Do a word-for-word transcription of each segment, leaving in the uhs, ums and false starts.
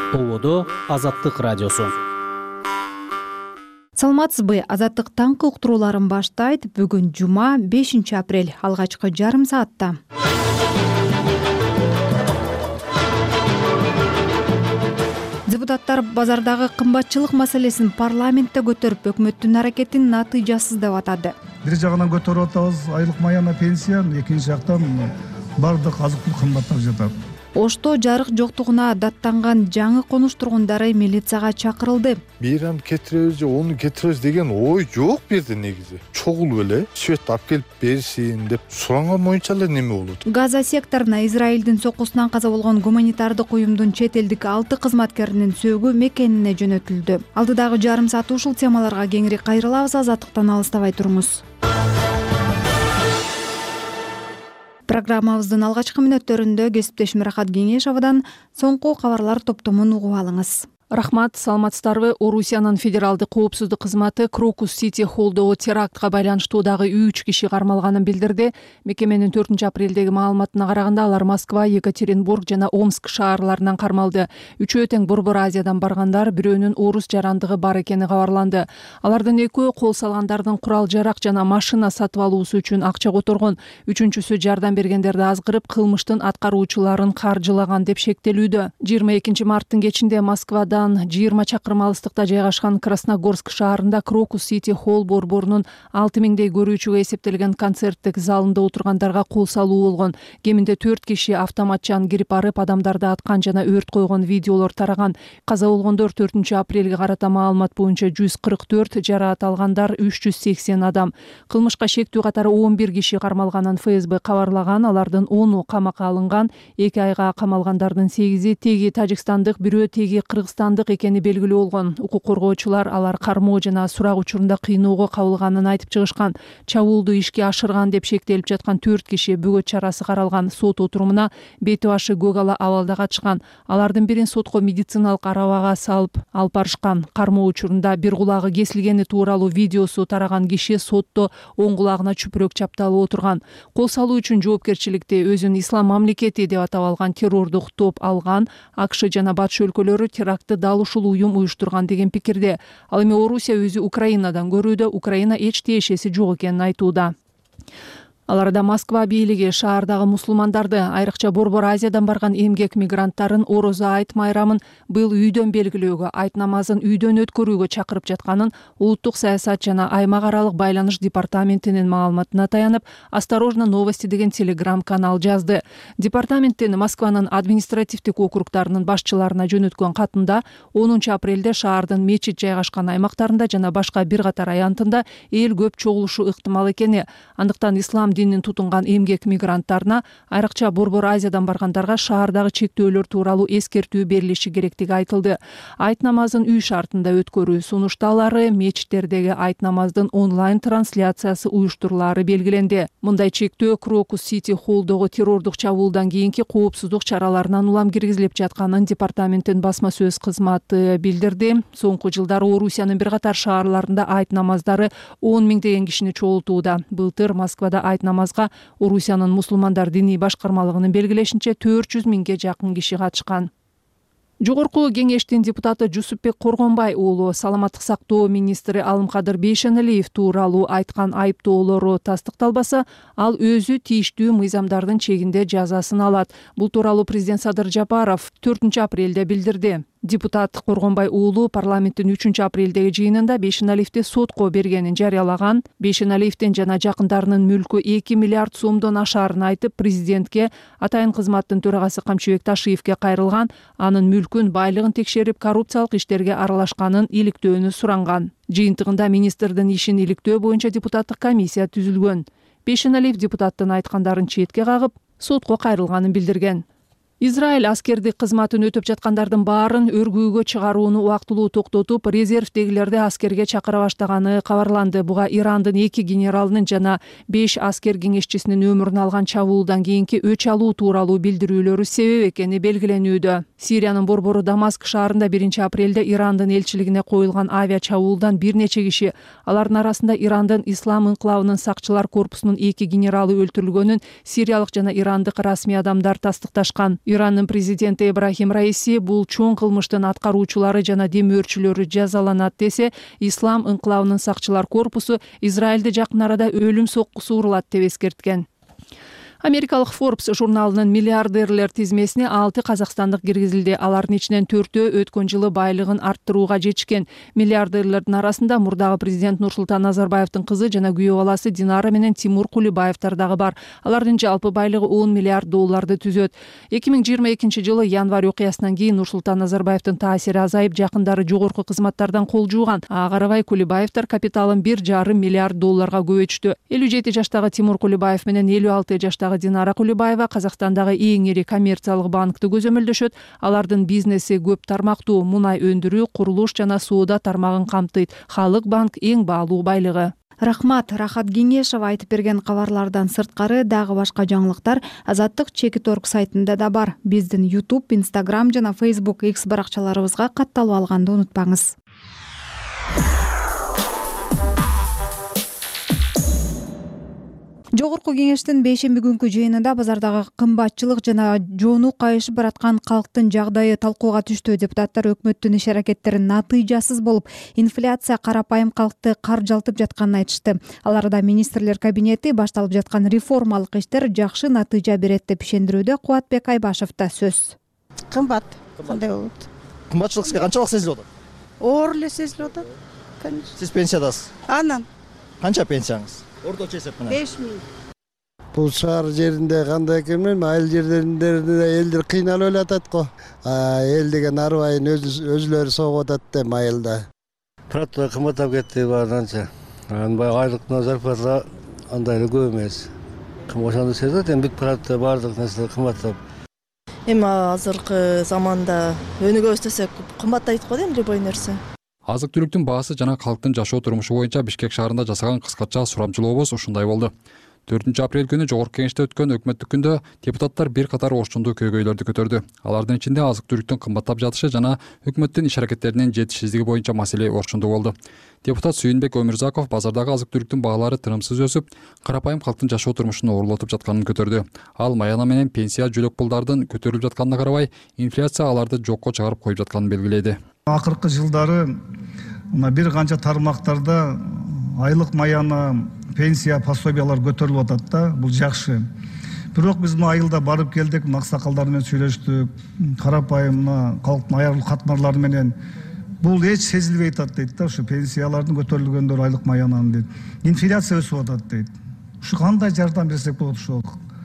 Ободо Азаттык радиосу. Саламатсызбы, Азаттык таңкы уктурууларын баштайт. Бүгүн жума, бешинчи апрель, алгачкы жарым саатта. Депутаттар базардагы кымбатчылык маселесин парламентте көтөрүп, өкмөттүн аракетин натыйжасыз деп атады. Бир жагынан көтөрүп атабыз айлык маяна пенсияны, экинчи жактан бардык азык-түлүк кымбаттап жатат. Ошто жарык жоктугуна даттанган жаңы конуш тургундары милицияга чакырылды. Биран кетиребиз же ону кетиребиз деген ой жок берди негизи. Чогулуп эле свет алып келип берсин деп суранган боюнча эле неме болот. Газа секторуна Израилдин сокусунан каза болгон гуманитардык уюмдун чет элдик алты кызматкеринин сөөгү мекенине жөнөтүлдү. Алдыдагы жарым саат ушул темаларга кеңири кайрылабыз, Азаттыктан алыстабай туруңуз. Программабыздын алгачкы мүнөттөрүндө кесиптешим Рахат Кеңешовдон соңку кабарлар топтомун угуп алыңыз. Рахмат, саламатсыздарбы. Орусиянын федералдык коопсуздук кызматы Крокус Сити холлдогу терактка байланыштуу дагы үч киши кармалганын билдирди. Мекеменин төртүнчү апрелдеги маалыматына караганда алар Москва, Екатеринбург жана Омск шаарларынан кармалды. Үчөө тең Борбор Азиядан баргандар, бирөөнүн орус жарандыгы бар экени кабарланды. Алардын экөө кол салгандардын курал-жарак жана машина сатып алуусу үчүн акча которгон. Үчүнчүсү жардам бергендерди азгырып, кылмыштын аткаруучуларын каржылаган деп шектелүүдө. жыйырма экинчи марттын кечинде Москвада жыйырма чакырым алыстыкта жайгашкан Красногорск шаарында Крокус Сити холл борборунун алты миңдей көрүүчүгө эсептелген концерттик залында отургандарга кол салуу болгон. Кеминде төрт киши автоматчан кирип барып, адамдарды аткан жана өрт койгон видеолор тараган. Каза болгондор төртүнчү апрелге карата маалымат боюнча жүз кырк төрт, жараат алгандар үч жүз сексен адам. Кылмышка шектүү катары он бир киши кармалганын эф эс бэ кабарлаган. Алардын ону камакка алынган, эки айга камалгандардын сегизи теги тажикстандык, бирөө теги кыргызстан экени белгилүү болгон. Укук коргоочулар алар кармоо жана сурак учурунда кыйноого кабылганын айтып чыгышкан. Чабуулду ишке ашырган деп шектелип жаткан төрт киши бөгөт чарасы каралган. Сот отурумуна бети башы көк ала абалда катышкан. Алардын бирин сотко медициналык арабага салып алып барышкан. Кармоо учурунда бир кулагы кесилгени тууралуу видеосу тараган киши сотто оң кулагына чүпүрөк чапталып отурган. Кол салуу үчүн жоопкерчиликти өзүн ислам мамлекети деп атап алган террордук топ алган. АКШ жана батыш өлкөлөрү терактты дал ушул уюм уюштурган деген пикирде. Ал эми Орусия өзү Украинадан көрүүдө, Украина эч тиешеси жок экенин айтууда. Аларда Москва бийлиги шаардагы мусулмандарды, айрыкча Борбор Азиядан барган эмгек мигранттарын Орозо айт майрамын быйыл үйдөн белгилөөгө, айт намазын үйдөн өткөрүүгө чакырып жатканын Улуттук саясат жана аймак аралык байланыш департаментинин маалыматына таянып, Осторожно новости деген телеграм-канал жазды. Департаменттин Москванын административдик округдарынын башчыларына жөнөткөн катында онунчу апрелде шаардын мечит жайгашкан аймактарында жана башка бир катар аянтында эл көп чогулушу ыктымал экени, андыктан ислам динин тутунган эмгек мигранттарына, айрыкча Борбор Азиядан баргандарга шаардагы чектөөлөр тууралуу эскертүү берилиши керектиги айтылды. Айт намазын үй шартында өткөрүү сунушталары, мечиттердеги айт намаздын онлайн трансляциясы уюштурулары белгиленди. Мындай чектөө Крокус Сити холлдогу террордук чабуулдан кийинки коопсуздук чараларынан улам киргизилип жатканын департаменттин басма сөз кызматы билдирди. Соңку жылдары Орусиянын бир катар шаарларында айт намаздары он миңдеген кишини чогултууда. Былтыр Москвада айт намазга Орусиянын мусулмандар диний башкармалыгынын белгилешинче төрт жүз миңге жакын киши катышкан. Жогорку кеңештин депутаты Жусупбек Коргонбай уулу саламаттык сактоо министри Алымкадыр Бейшеналиев тууралуу айткан айыптоолору тастыкталбаса, ал өзү тийиштүү мыйзамдардын чегинде жазасын алат. Бул тууралуу президент Садыр Жапаров төртүнчү апрелде билдирди. Депутат Коргонбай уулу парламенттин үчүнчү апрелдеги жыйынында Бейшеналиевди сотко бергенин жарыялаган. Бейшеналиевдин жана жакындарынын мүлкү эки миллиард сомдон ашаарын айтып, президентке, атайын кызматтын төрагасы Камчыбек Ташиевке кайрылган, анын мүлкүн, байлыгын текшерип, коррупциялык иштерге аралашканын иликтөөнү суранган. Жыйынтыгында министрдин ишин иликтөө боюнча депутаттык комиссия түзүлгөн. Бейшеналиев депутаттын айткандарын четке кагып, сотко кайрылганын билдирген. Израиль аскердик кызматын өтөп жаткандардын баарын өргүүгө чыгарууну убактылуу токтотуп, резервдегилерди аскерге чакыра баштаганы кабарланды. Буга Ирандын эки генералынын жана беш аскер кеңешчисинин өмүрүн алган чабуулдан кийинки өч алуу тууралуу билдирүүлөрү себеп экени белгиленүүдө. Сириянын борбору Дамаск шаарында биринчи апрелде Ирандын элчилигине коюлган авиа чабуулдан бир нече киши, алардын арасында Ирандын Ислам инкылабынын сакчылар корпусунун эки генералы өлтүрүлгөнүн сириялык жана ирандык расмий адамдар тастыкташкан. Ирандын президенти Ибрахим Раиси бул чоң кылмыштын аткаруучулары жана демөөрчүлөрү жазаланат десе, Ислам ыңкылабынын сакчылар корпусу Израилде жакын арада өлүм соккусу урулат деп эскерткен. Америкалык Forbes журналынын миллиардерлер тизмесине алты казакстандык киргизилди. Алардын ичинен төртөө өткөн жылы байлыгын арттырууга жетишкен. Миллиардерлердин арасында мурдагы президент Нурсултан Назарбаевдин кызы жана күйөө баласы Динара менен Тимур Кулибаевтар дагы бар. Алардын жалпы байлыгы он миллиард долларды түзөт. эки миң жыйырма экинчи жылы январь окуясынан кийин Нурсултан Назарбаевдин таасири азайып, жакындары жогорку кызматтардан кол жууган. Ага карабай Кулибаевтар капиталын бир жарым миллиард долларга көбөйтүштү. элүү жети жаштагы Тимур Кулибаев менен элүү алты жаштагы Динара Кулибаева Казакстандагы эң ири коммерциялык банкты көзөмөлдөшөт. Алардын бизнеси көп тармактуу: мунай өндүрүү, курулуш жана соода тармагын камтыйт. Халык банк эң баалуу байлыгы. Рахмат. Рахат Кеңешова айтып берген кабарлардан сырткары дагы башка жаңылыктар Азаттык Чекит точка орг сайтында да бар. Биздин YouTube, Instagram жана Facebook X баракчаларыбызга катталып алганды унутпаңыз. Жогорку кеңештин бейшемби күнкү жыйынында базардагы кымбатчылык жана жонук кайышып бараткан калктын жагдайы талкууга түштү. Депутаттар өкмөттүн иш-аракеттерин натыйжасыз болуп, инфляция карапайым калкты каржалтып жатканын айтышты. Аларда министрлер кабинети башталып жаткан реформалык иштер жакшы натыйжа берет деп ишендирүүдө. Кубатбек Айбашев да сөз. Кымбат кандай болот? Кымбатчылык сизге канчалык сезилип атат? Оор эле сезилип атат. Конечно. Сиз пенсиядасыз. Анан Канча пенсияңыз? Орточо эсеп менен. беш миң. Бул шаар жеринде кандай экен билбейм, айыл жерлеринде элдер кыйналып элатат го. Эл деген арбайын өзүлөрү согуп атат да майылда. Продукты кымбаттап кетти баарынча. Анан баягы айлыктын зарплата андай эле көп эмес. Ошондо сезет, эми бүт продукттар баардык нерсе кымбаттап. Эми азыркы заманда өнүгөбүз десек кымбаттайт го эми любой нерсе. Азык-түлүктүн баасы жана калктын жашоо турмушу боюнча Бишкек шаарында жасаган кыскача сурамчылообуз ушундай болду. төртүнчү апрель күнү жогорку кеңеште өткөн өкмөттүк күндө депутаттар бир катар орчундуу көйгөйлөрдү көтөрдү. Алардын ичинде азык-түлүктүн кымбаттап жатышы жана өкмөттүн иш-аракеттеринин жетишсиздиги боюнча маселе орчундуу болду. Депутат Сүйүнбек Өмүрзаков базардагы азык-түлүктүн баалары тынымсыз өсүп, карапайым калктын жашоо турмушун оорлотуп жатканын көтөрдү. Ал маяна менен пенсия жөлөк пулдардын көтөрүлүп жатканына карабай, инфляция аларды жокко чыгарып коюп жатканын белгиледи. Акыркы жылдары мына бир канча тармактарда айлык маяна, пенсия, пособиялар көтөрүлүп атат да, бул жакшы. Бирок биз мына айылда барып келдик, аксакалдар менен сүйлөштүк, карапайым мына калктын аярлуу катмарлары менен бул эч сезилбей атат дейт да, ушу пенсиялардын көтөрүлгөндөрү, айлык маянанын дейт. Инфляция өсүп атат дейт. Ушу кандай жардам берсек болот, ошол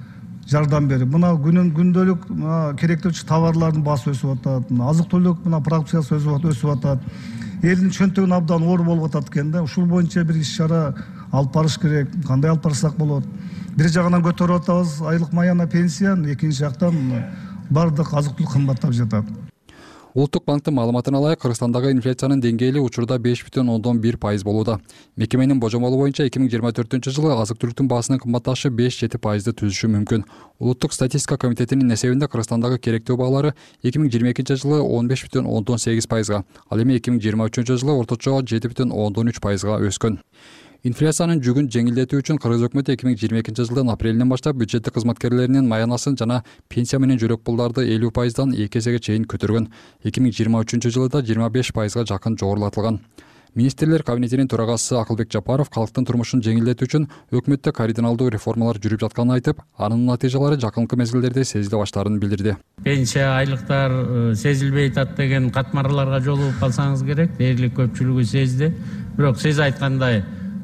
жардам берип, мына күнүн күндөлүк керектүүчү товарлардын баасы өсүп атат, азык-түлүк мына продукциясы өсүп атат. Элдин чөнтөгүн абдан оор болуп атат экен да. Ушул боюнча бир иш-чара алып барыш керек. Кандай алып барсак болот? Бир жагынан көтөрүп атабыз айлык маяна, пенсияны, экинчи жактан бардык азык-түлүк кымбаттап жатат. Улуттук банктын маалыматына ылайык, Кыргызстандагы инфляциянын деңгээли учурда беш бүтүн ондон бир пайыз болууда. Мекеменин божомолу боюнча эки миң жыйырма төртүнчү жылы азык-түлүктүн баасынын кымбатташы беш жети пайызды түзүшү мүмкүн. Улуттук статистика комитетинин эсебинде Кыргызстандагы керектөө баалары эки миң жыйырма экинчи жылы он беш бүтүн ондон сегиз пайызга, ал эми эки миң жыйырма үчүнчү жылы орточо жети бүтүн ондон үч пайызга өскөн. Инфляциянын жүгүн жеңилдетүү үчүн Кыргыз өкмөтү эки миң жыйырма экинчи жылдын апрелинен баштап бюджеттик кызматкерлеринин маянасын жана пенсия менен жөлөк пулдарды элүү пайыздан эки эсеге чейин көтөргөн. эки миң жыйырма үчүнчү жылда жыйырма беш пайызга жакын жогорулатылган. Министрлер кабинетинин төрагасы Акылбек Жапаров калктын турмушун жеңилдетүү үчүн өкмөттө кардиналдуу реформалар жүрүп жатканын айтып, анын натыйжалары жакынкы мезгилдерде сезиле баштаарын билдирди. Пенсия, айлыктар сезилбей атат деген катмарларга жолугуп калсаңыз керек, дээрлик көпчүлүгү сезди. Бирок сиз айткандай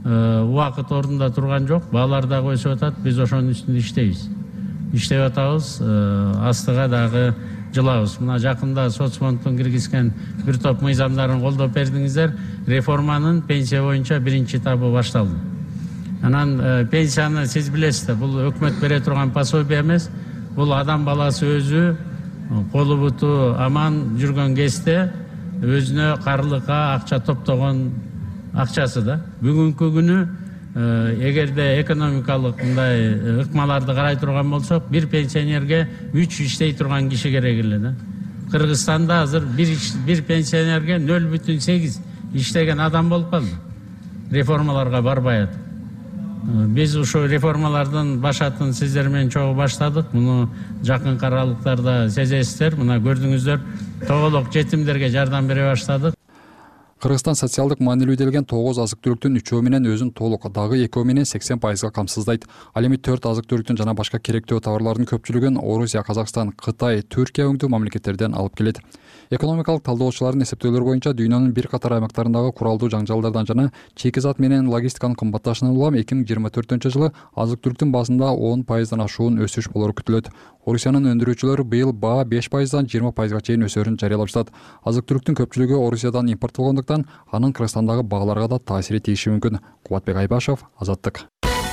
убакыт ордунда турган жок, баалар дагы өсүп атат, биз ошонун үстүндө иштейбиз. Иштеп атабыз, астыга дагы жылабыз. Мына жакында соцфонддун киргизген бир топ мыйзамдарын колдоп бердиңиздер. Реформанын пенсия боюнча биринчи этабы башталды. Анан пенсияны сиз билесиздер, бул өкмөт бере турган пособия эмес, бул адам баласы өзү колу буту аман жүргөн кезде өзүнө карлыкка акча топтогон акчасы да. Бүгүнкү күнү эгерде экономикалык мындай ыкмаларды карай турган болсок, бир пенсионерге үч иштей турган киши керек эле да. Кыргызстанда азыр бир бир пенсионерге нөл бүтүн сегиз иштеген адам болуп калды. Реформаларга барбай атып. Биз ушул реформалардын башатын сиздер менен чогуу баштадык. Муну жакынкы аралыктарда сезесиздер. Мына көрдүңүздөр, тоголок жетимдерге жардам бере баштадык. Кыргызстан социалдык маанилүү делген тогуз азык-түлүктүн үчөө менен өзүн толук, дагы экөө менен сексен пайызга камсыздайт. Ал эми төрт азык-түлүктүн жана башка керектүү товарлардын көпчүлүгүн Орусия, Казакстан, Кытай, Түркия өңдүү мамлекеттерден алып келет. Экономикалык талдоочулардын эсептөөлөрү боюнча дүйнөнүн бир катар аймактарындагы куралдуу жаңжалдардан жана чекизат менен логистиканын кымбатташынан улам эки миң жыйырма төртүнчү жылы азык-түлүктүн баасында он пайыздан ашуун өсүш болору күтүлөт. Орусиянын өндүрүүчүлөрү быйыл баа беш пайыздан жыйырма пайызга чейин өсөрүн жарыялап жатат. Азык-түлүктүн көпчүлүгү Орусиядан импорттолгондуктан анын Кыргызстандагы бааларга да таасири тийиши мүмкүн. Кубатбек Айбашев, Азаттык.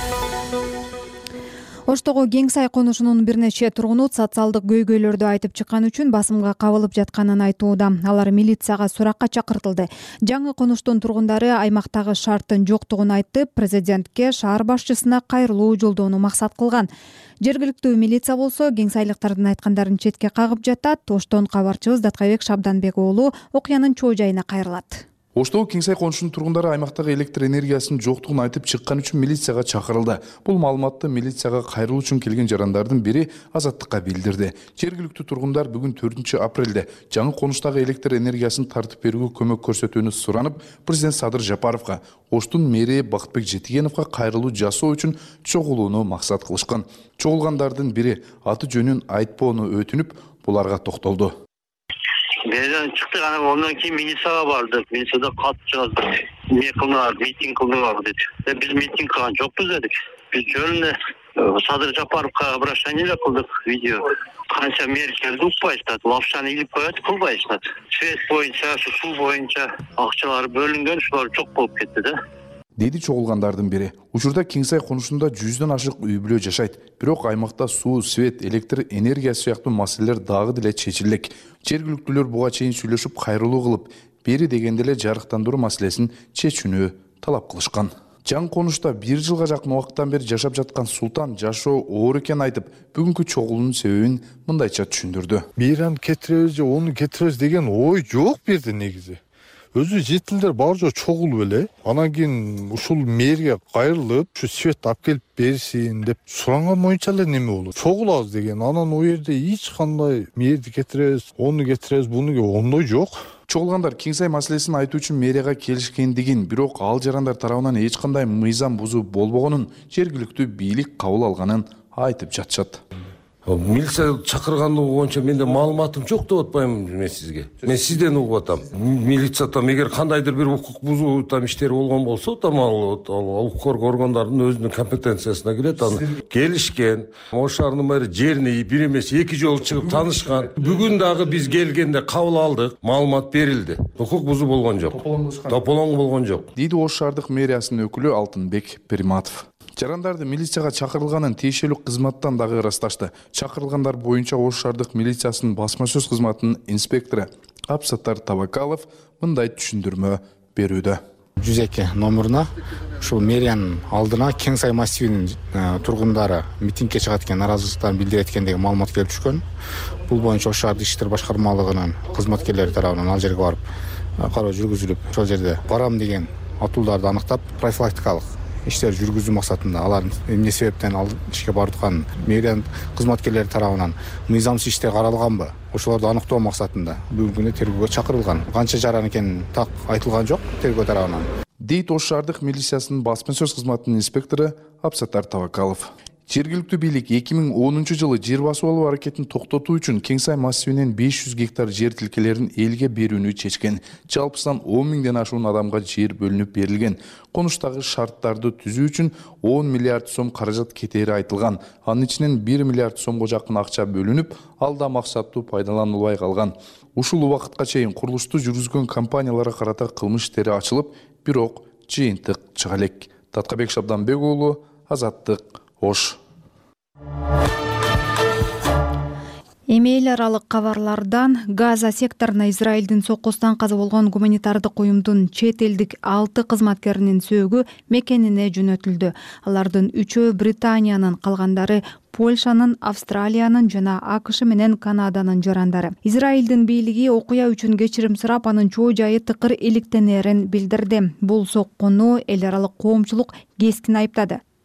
Оштогу Кең сай конушунун бир нече тургуну социалдык көйгөйлөрдү айтып чыккан үчүн басымга кабылып жатканын айтууда. Алар милицияга суракка чакыртылды. Жаңы конуштун тургундары аймактагы шарттын жоктугун айтып, президентке, шаар башчысына кайрылуу жолдоону максат кылган. Жергиликтүү милиция болсо кең сайлыктардын айткандарын четке кагып жатат. Оштон кабарчыбыз Даткайбек Шабданбек уулу окуянын чоо жайына кайрылат. Оштогу Кең сай конушунун тургундары аймактагы электр энергиясынын жоктугун айтып чыккан үчүн милицияга чакырылды. Бул маалыматты милицияга кайрылуу үчүн келген жарандардын бири Азаттыкка билдирди. Жергиликтүү тургундар бүгүн төртүнчү апрелде жаңы конуштагы электр энергиясын тартып берүүгө көмөк көрсөтүүнү суранып, президент Садыр Жапаровго, Оштун мэри Бактыбек Жетигеновго кайрылуу жасоо үчүн чогулууну максат кылышкан. Чогулгандардын бири аты жөнүн айтпоону өтүнүп, буларга токтолду. Мэриядан чыктык, анан ондон кийин милицияга бардык. Милицияда кат жаздык. Эмне кылыңар, митинг кылыңар деди. Биз митинг кылган жокпуз дедик. Биз жөн эле Садыр Жапаровго обращение эле кылдык, видео. Канча мэр келди, укпай атат. Лапшаны илип коет, кылбай атат. Свет боюнча, суу боюнча акчалар бөлүнгөн, ушулар жок болуп кетти да. Деди чогулгандардын бири. Учурда Кең сай конушунда жүздөн ашык үй бүлө жашайт. Бирок аймакта суу, свет, электр энергиясы сыяктуу маселелер дагы деле чечилек. Жергиликтүүлөр буга чейин сүйлөшүп, кайрылуу кылып, бери дегенде эле жарыктандыруу маселесин чечүүнү талап кылышкан. Жаңы конушта бир жылга жакын убакыттан бери жашап жаткан Султан жашоо оор экенин айтып, бүгүнкү чогулуунун себебин мындайча түшүндүрдү. Бир аны кетиребиз же ону кетиребиз деген ой жок берди негизи. Өзү жетилдер бар жок чогулуп эле, анан кийин ушул мэрге кайрылып, ушу свет алып келип берсин деп суранган боюнча эле неме болот. Чогулабыз деген, анан о жерде эч кандай мэрди кетиребиз, ону кетиребиз, буну ондой жок. Чогулгандар Кең сай маселесин айтуу үчүн мэрияга келишкендигин, бирок ал жарандар тарабынан эч кандай мыйзам бузуу болбогонун, жергиликтүү бийлик кабыл алганын айтып жатышат. Милиция чакыргандыгы боюнча менде маалыматым жок деп атпаймын мен сизге. Мен сизден угуп атам. Милиция там эгер кандайдыр бир укук бузуу там иштери болгон болсо, там ал укук коргоо органдарынын өзүнүн компетенциясына кирет. Аны келишкен, Ош шаарынын мэрі жерине бир эмес эки жолу чыгып таанышкан. Бүгүн дагы биз келгенде кабыл алдык, маалымат берилди. Укук бузуу болгон жок. Тополоң болгон жок. Дейди Ош шаардык мэриясынын өкүлү Алтынбек Приматов. Жарандарды милицияга чакырылганын тиешелүү кызматтан дагы ырасташты. Чакырылгандар боюнча Ош шаардык милициясынын басма сөз кызматынын инспектору Абсаттар Табакалов мындай түшүндүрмө берүүдө. жүз эки номуруна ушул мэриянын алдына Кең сай массивинин тургундары митингге чыгат экен, нааразычылыктарын билдирет экен деген маалымат келип түшкөн. Бул боюнча Ош шаардык иштер башкармалыгынын кызматкерлери тарабынан ал жерге барып кароо жүргүзүлүп, ошол жерде барам деген атуулдарды аныктап, профилактикалык иштер жүргүзүү максатында алардын эмне себептен ал ишке бардыканын мэриянын кызматкерлери тарабынан мыйзамсыз иштер каралганбы, ошолорду аныктоо максатында бүгүнкү күнү тергөөгө чакырылган. Канча жаран экени так айтылган жок тергөө тарабынан. Дейт Ош шаардык милициясынын басма сөз кызматынын инспектору Абсаттар Табакалов. Жергиликтүү бийлик эки миң онунчу жылы жер басып алуу аракетин токтотуу үчүн Кең сай массивинен беш жүз гектар жер тилкелерин элге берүүнү чечкен. Жалпысынан он миңден ашуун адамга жер бөлүнүп берилген. Конуштагы шарттарды түзүү үчүн он миллиард сом каражат кетери айтылган. Анын ичинен бир миллиард сомго жакын акча бөлүнүп, ал да максаттуу пайдаланылбай калган. Ушул убакытка чейин курулушту жүргүзгөн компанияларга карата кылмыш иштери ачылып, бирок жыйынтык чыга элек. Даткайбек Шабданбек уулу, Азаттык, Ош. Эми эл аралык кабарлардан Газа секторуна Израилдин соккусунан каза болгон гуманитардык уюмдун чет элдик алты кызматкеринин сөөгү мекенине жөнөтүлдү. Алардын үчөө Британиянын, калгандары Польшанын, Австралиянын жана АКШ менен Канаданын жарандары. Израилдин бийлиги окуя үчүн кечирим сурап, анын чоо жайы тыкыр иликтенерин билдирди. Бул соккуну эл аралык коомчулук кескин айыптады.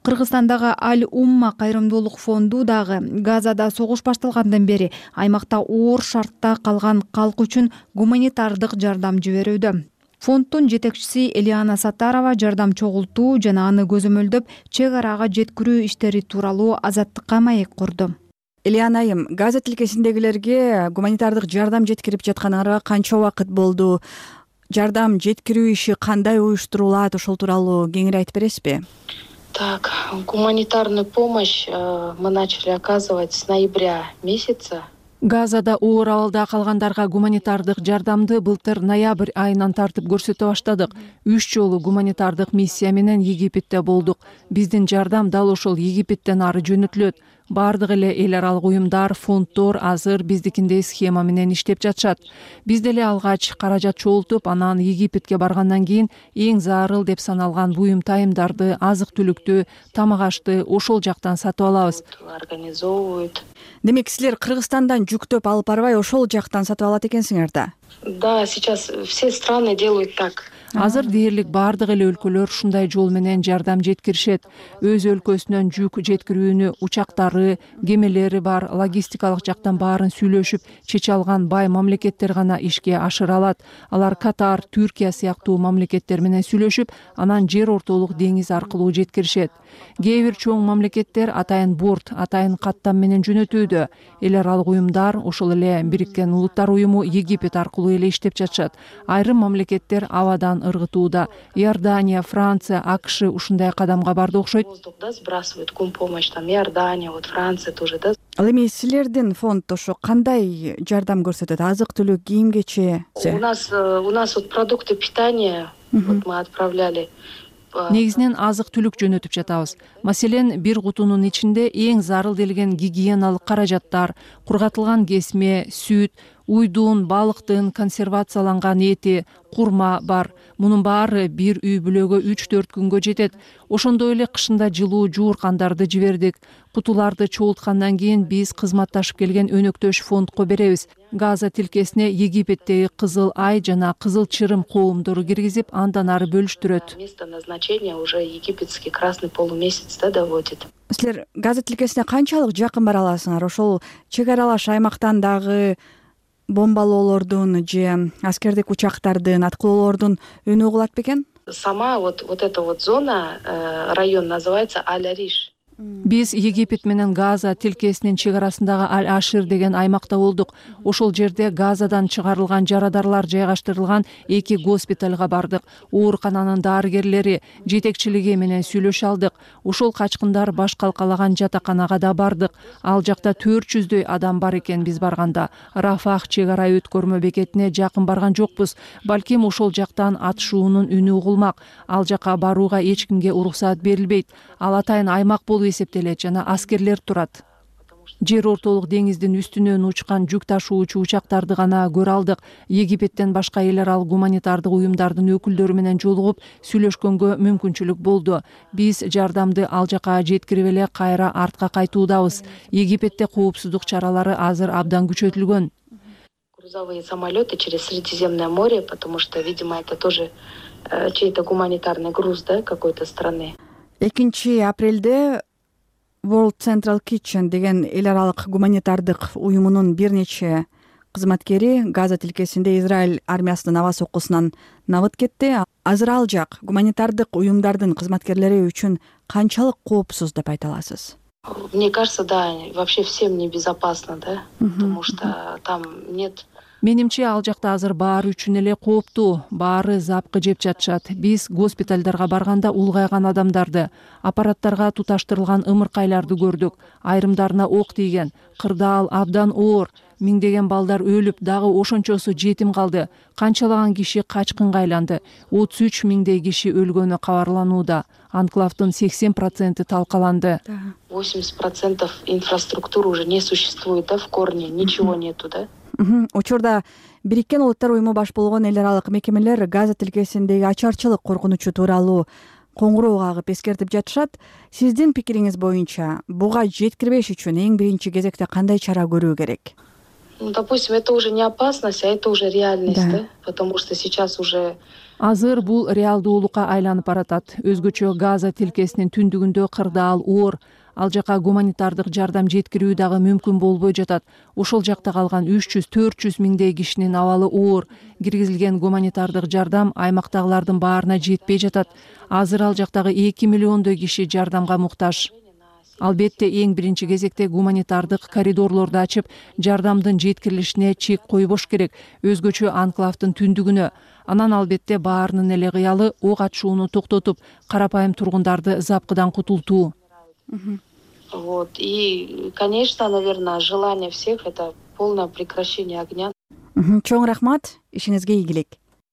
Кыргызстандагы Аль-Умма кайрымдуулук фонду дагы Газада согуш башталгандан бери аймакта оор шартта калган калк үчүн гуманитардык жардам жиберүүдө. Фонддун жетекчиси Элиана Сатарова жардам чогултуу жана аны көзөмөлдөп чек арага жеткирүү иштери тууралуу Азаттыкка маек курду. Элиана айым, Газа тилкесиндегилерге гуманитардык жардам жеткирип жатканыңарга канча убакыт болду? Жардам жеткирүү иши кандай уюштурулат, ошол тууралуу кеңири айтып бересизби? Так, гуманитарную помощь э, мы начали оказывать с ноября месяца. Газада оор абалда калгандарга гуманитардык жардамды былтыр ноябрь айынан тартып көрсөтө баштадык. Үч жолу гуманитардык миссия менен Египетте болдук. Биздин жардам дал ошол Египеттен ары жөнөтүлөт. Бардык эле эл аралык уюмдар, фонддор азыр биздикиндей схема менен иштеп жатышат. Биз деле алгач каражат чогултуп, анан Египетке баргандан кийин эң зарыл деп саналган буюм тайымдарды, азык-түлүктү, тамак-ашты ошол жактан сатып алабыз. Организовывают. Демек, силер Кыргызстандан жүктөп алып барбай, ошол жактан сатып алат экенсиңер да? Да, сейчас все страны делают так. Азыр дээрлик бардык эле өлкөлөр ушундай жол менен жардам жеткиришет. Өз өлкөсүнөн жүк жеткирүүнү учактары, кемелери бар, логистикалык жактан баарын сүйлөшүп чече алган бай мамлекеттер гана ишке ашыра алат. Алар Катар, Түркия сыяктуу мамлекеттер менен сүйлөшүп, анан жер ортолук деңиз аркылуу жеткиришет. Кээ бир чоң мамлекеттер атайын борт, атайын каттам менен жөнөтүүдө. Эл аралык уюмдар, ошол эле Бириккен Улуттар уюму Египет аркылуу эле иштеп жатышат. Айрым мамлекеттер абадан ыргытууда. Иордания, Франция, АКШ ушундай кадамга барды окшойт. Да, сбрасывают гумпомощь, там Иордания, вот Франция тоже, да. Ал эми силердин фонд ошо кандай жардам көрсөтөт? Азык-түлүк, кийим-кече? У нас у нас вот продукты питания вот мы отправляли. Негизинен азык-түлүк жөнөтүп жатабыз. Маселен, бир кутунун ичинде эң зарыл делген гигиеналык каражаттар, кургатылган кесме, сүт, уйдун, балыктын консервацияланган эти, курма бар. Мунун баары бир үй бүлөгө үч төрт күнгө жетет. Ошондой эле кышында жылуу жууркандарды жибердик. Кутуларды чогулткандан кийин биз кызматташып келген өнөктөш фондко беребиз. Газа тилкесине Египеттеги Кызыл Ай жана Кызыл Чырым коомдору киргизип, андан ары бөлүштүрөт. Место назначения уже египетский красный полумесяц да доводит. Силер Газа тилкесине канчалык жакын бара аласыңар? Ошол чек аралаш аймактан дагы бомбалоолордун же аскердик учактардын, аткылоолордун үнү угулат бекен? Сама вот вот эта вот зона, э, район называется Аль-Ариш. Биз Египет менен Газа тилкесинин чек арасындагы Аль-Ашир деген аймакта болдук. Ошол жерде Газадан чыгарылган жарадарлар жайгаштырылган эки госпиталга бардык. Оорукананын дарыгерлери, жетекчилиги менен сүйлөшө алдык. Ошол качкындар баш калкалаган жатаканага да бардык. Ал жакта төрт жүздөй адам бар экен биз барганда. Рафах чек ара өткөрмө бекетине жакын барган жокпуз. Балким ошол жактан атышуунун үнү угулмак. Ал жака барууга эч кимге уруксаат берилбейт. Ал атайын аймак болуп эсептелет жана аскерлер турат. Жер ортолук деңиздин үстүнөн учкан жүк ташуучу учактарды гана көрө алдык. Египеттен башка эл аралык гуманитардык уюмдардын өкүлдөрү менен жолугуп сүйлөшкөнгө мүмкүнчүлүк болду. Биз жардамды ал жака жеткирип эле кайра артка кайтуудабыз. Египетте коопсуздук чаралары азыр абдан күчөтүлгөн. Грузовые самолеты через Средиземное море, потому что, видимо, это тоже э, чей-то гуманитарный груз, да, какой-то страны. экинчи апрелде World Central Kitchen деген эл аралык гуманитардык уюмунун бир нече кызматкери Газа тилкесинде Израиль армиясынын аба соккусунан набыт кетти. Азыр ал жак гуманитардык уюмдардын кызматкерлери үчүн канчалык коопсуз деп айта аласыз? Мне кажется, да, вообще всем небезопасно, да, потому что там нет. Менимче ал жакта азыр баары үчүн эле кооптуу, баары запкы жеп жатышат. Биз госпиталдарга барганда улгайган адамдарды, аппараттарга туташтырылган ымыркайларды көрдүк. Айрымдарына ок тийген, кырдаал абдан оор. Миңдеген балдар өлүп, дагы ошончосу жетим калды. Канчалаган киши качкынга айланды. отуз үч миңдей киши өлгөнү кабарланууда. Анклавдын сексен проценти талкаланды. восемьдесят процентов инфраструктуры уже не существует, да, в корне, ничего нету, да? Учурда Бириккен Улуттар уюму баш болгон эл аралык мекемелер Газа тилкесиндеги ачарчылык коркунучу тууралуу коңгуроо кагып эскертип жатышат. Сиздин пикириңиз боюнча буга жеткирбеш үчүн эң биринчи кезекте кандай чара көрүү керек? Ну, допустим, это уже не опасность, а это уже реальность, да, да? Потому что сейчас уже азыр бул реалдуулукка айланып баратат. Өзгөчө Газа тилкесинин түндүгүндө кырдаал оор, ал жака гуманитардык жардам жеткирүү дагы мүмкүн болбой жатат. Ошол жакта калган үч жүз төрт жүз миңдей кишинин абалы оор. Киргизилген гуманитардык жардам аймактагылардын баарына жетпей жатат. Азыр ал жактагы эки миллиондой киши жардамга муктаж. Албетте эң биринчи кезекте гуманитардык коридорлорду ачып, жардамдын жеткирилишине чек койбош керек. Өзгөчө анклавдын түндүгүнө. Анан албетте баарынын эле кыялы ок атышууну токтотуп, карапайым тургундарды запкыдан кутултуу. Вот. И, конечно, наверное, желание всех — это полное прекращение огня. Чоң рахмат, ишиңизге ийгилик.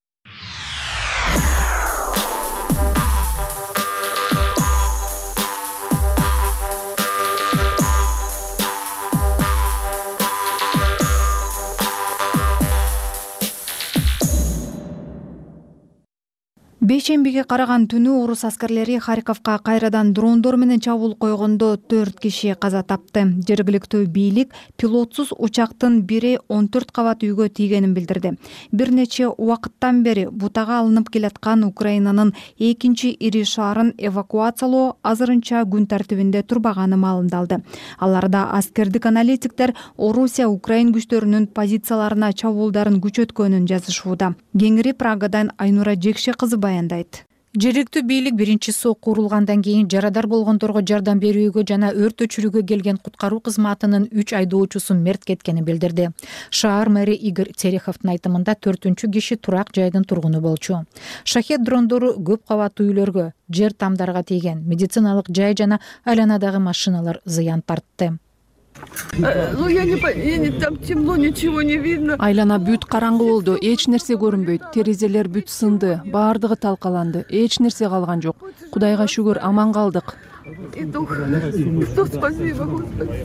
Бейшембиге караган түнү орус аскерлери Харьковка кайрадан дрондор менен чабуул койгондо төрт киши каза тапты. Жергиликтүү бийлик пилотсуз учактын бири он төрт кабат үйгө тийгенин билдирди. Бир нече убакыттан бери бутага алынып келаткан Украинанын экинчи ири шаарын эвакуациялоо азырынча күн тартибинде турбаганы маалымдалды. Аларда аскердик аналитиктер Орусия Украин күчтөрүнүн позицияларына чабуулдарын күчөткөнүн жазышууда. Кеңири Прагадан Айнура Жекше кызы баяндайт. Жергиликтүү бийлик биринчи сок курулгандан кийин жарадар болгондорго жардам берүүгө жана өрт өчүрүүгө келген куткаруу кызматынын үч айдоочусу мерт кеткенин билдирди. Шаар мэри Игорь Тереховдун айтымында төртүнчү киши турак жайдын тургуну болчу. Шахет дрондору көп кабаттуу үйлөргө, жер тамдарга тийген, медициналык жай жана айланадагы машиналар зыян тартты. Ну я не, я не там темно, ничего не видно. Айлана бүт караңгы болду, эч нерсе көрүнбөйт. Терезелер бүт сынды, баардыгы талкаланды. Эч нерсе калган жок. Кудайга шүгүр, аман калдык. Спасибо, Господи.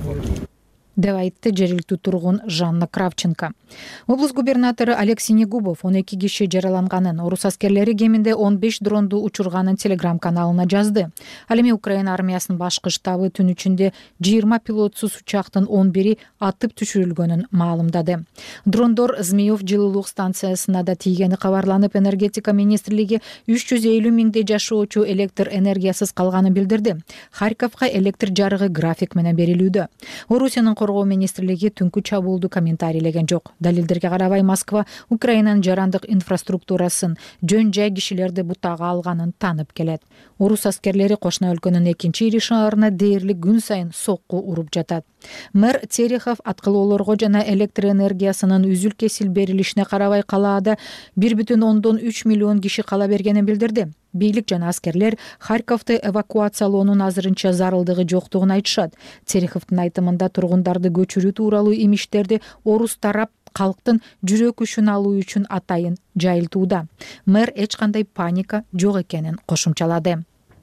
деп айтты жергиликтүү тургун Жанна Кравченко. Облус губернатору Алексей Негубов он эки киши жараланганын, орус аскерлери кеминде он беш дронду учурганын телеграм каналына жазды. Ал эми Украина армиясынын башкы штабы түн ичинде жыйырма пилотсуз учактын он бири атып түшүрүлгөнүн маалымдады. Дрондор Змеев жылуулук станциясына да тийгени кабарланып, энергетика министрлиги үч жүз элүү миңдей жашоочу электр энергиясыз калганын билдирди. Харьковка электр жарыгы график менен берилүүдө. Орусиянын коргоо министрлиги түнкү чабуулду комментарийлеген жок. Далилдерге карабай Москва Украинанын жарандык инфраструктурасын, жөн жай кишилерди бутага алганын танып келет. Орус аскерлери кошуна өлкөнүн экинчи ири шаарына дээрлик күн сайын сокку уруп жатат. Мэр Терехов аткылоолорго жана электр энергиясынын үзүл-кесил берилишине карабай калаада бир бүтүн ондон үч миллион киши кала бергенин билдирди. Бийлик жана аскерлер Харьковду эвакуациялоонун азырынча зарылдыгы жоктугун айтышат. Тереховдун айтымында тургундарды көчүрүү тууралуу имиштерди орус тарап калктын жүрөк күчүн алуу үчүн атайын жайылтууда. Мэр эч кандай паника жок экенин кошумчалады.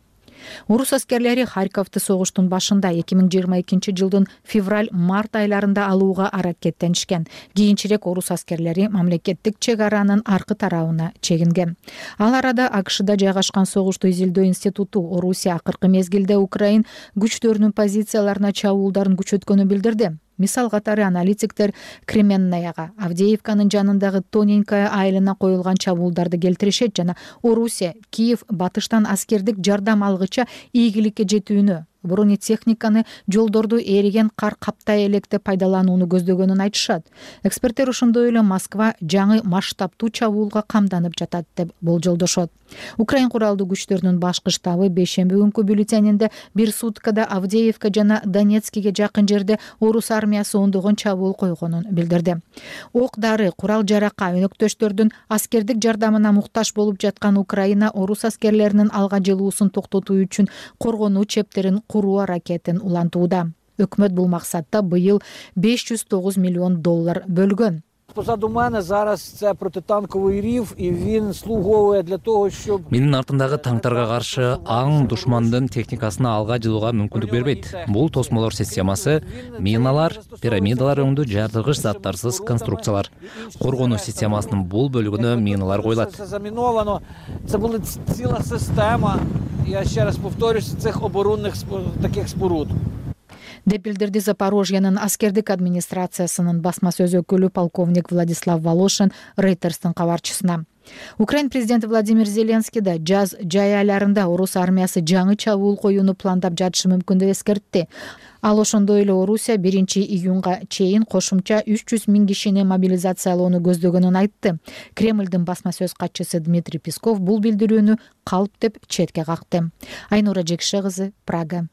Орус аскерлери Харьковду согуштун башында эки миң жыйырма экинчи жылдын февраль-март айларында алууга аракеттенишкен. Кийинчерээк орус аскерлери мамлекеттик чек аранын аркы тарабына чегинген. Ал арада АКШда жайгашкан согушту изилдөө институту Орусия акыркы мезгилде Украин күчтөрүнүн позицияларына чабуулдарын күчөткөнүн билдирди. Мисал катары аналитиктер Кременнаяга, Авдеевканын жанындагы Тоненькая айылына коюлган чабуулдарды келтиришет жана Орусия Киев батыштан аскердик жардам алгыча ийгиликке жетүүнү, бронетехниканы жолдорду эриген кар каптай электе пайдаланууну көздөгөнүн айтышат. Эксперттер ошондой эле Москва жаңы масштабтуу чабуулга камданып жатат деп болжолдошот. Украин куралдуу күчтөрүнүн башкы штабы бейшемби күнкү бюллетенинде бир суткада Авдеевка жана Донецкиге жакын жерде орус армиясы ондогон чабуул койгонун билдирди. Ок дары, курал жаракка, өнөктөштөрдүн аскердик жардамына муктаж болуп жаткан Украина орус аскерлеринин алга жылуусун токтотуу үчүн коргонуу чептерин куруу аракетин улантууда. Өкмөт бул максатта быйыл беш жүз тогуз миллион доллар бөлгөн. Позаду мене зараз це протитанковий рів, і він слуговує для того, щоб... Менин артындагы танктарга каршы аң душмандын техникасына алга жылууга мүмкүндүк бербейт. Бул тосмолор системасы, миналар, пирамидалар өңдүү жардыгыч заттарсыз конструкциялар. Коргонуу системасынын бул бөлүгүнө миналар коюлат. Це заміновано. Це була ціла система, я ще раз повторюсь, цих оборонних таких споруд. деп билдирди Запорожьенин аскердик администрациясынын басма сөз өкүлү полковник Владислав Волошин Рейтерстин кабарчысына. Украин президенти Владимир Зеленский да жаз жай айларында орус армиясы жаңы чабуул коюуну пландап жатышы мүмкүн деп эскертти. Ал ошондой эле Орусия биринчи июнга чейин кошумча үч жүз миң кишини мобилизациялоону көздөгөнүн айтты. Кремлдин басма сөз катчысы Дмитрий Песков бул билдирүүнү калп деп четке какты. Айнура Жекше кызы, Прага.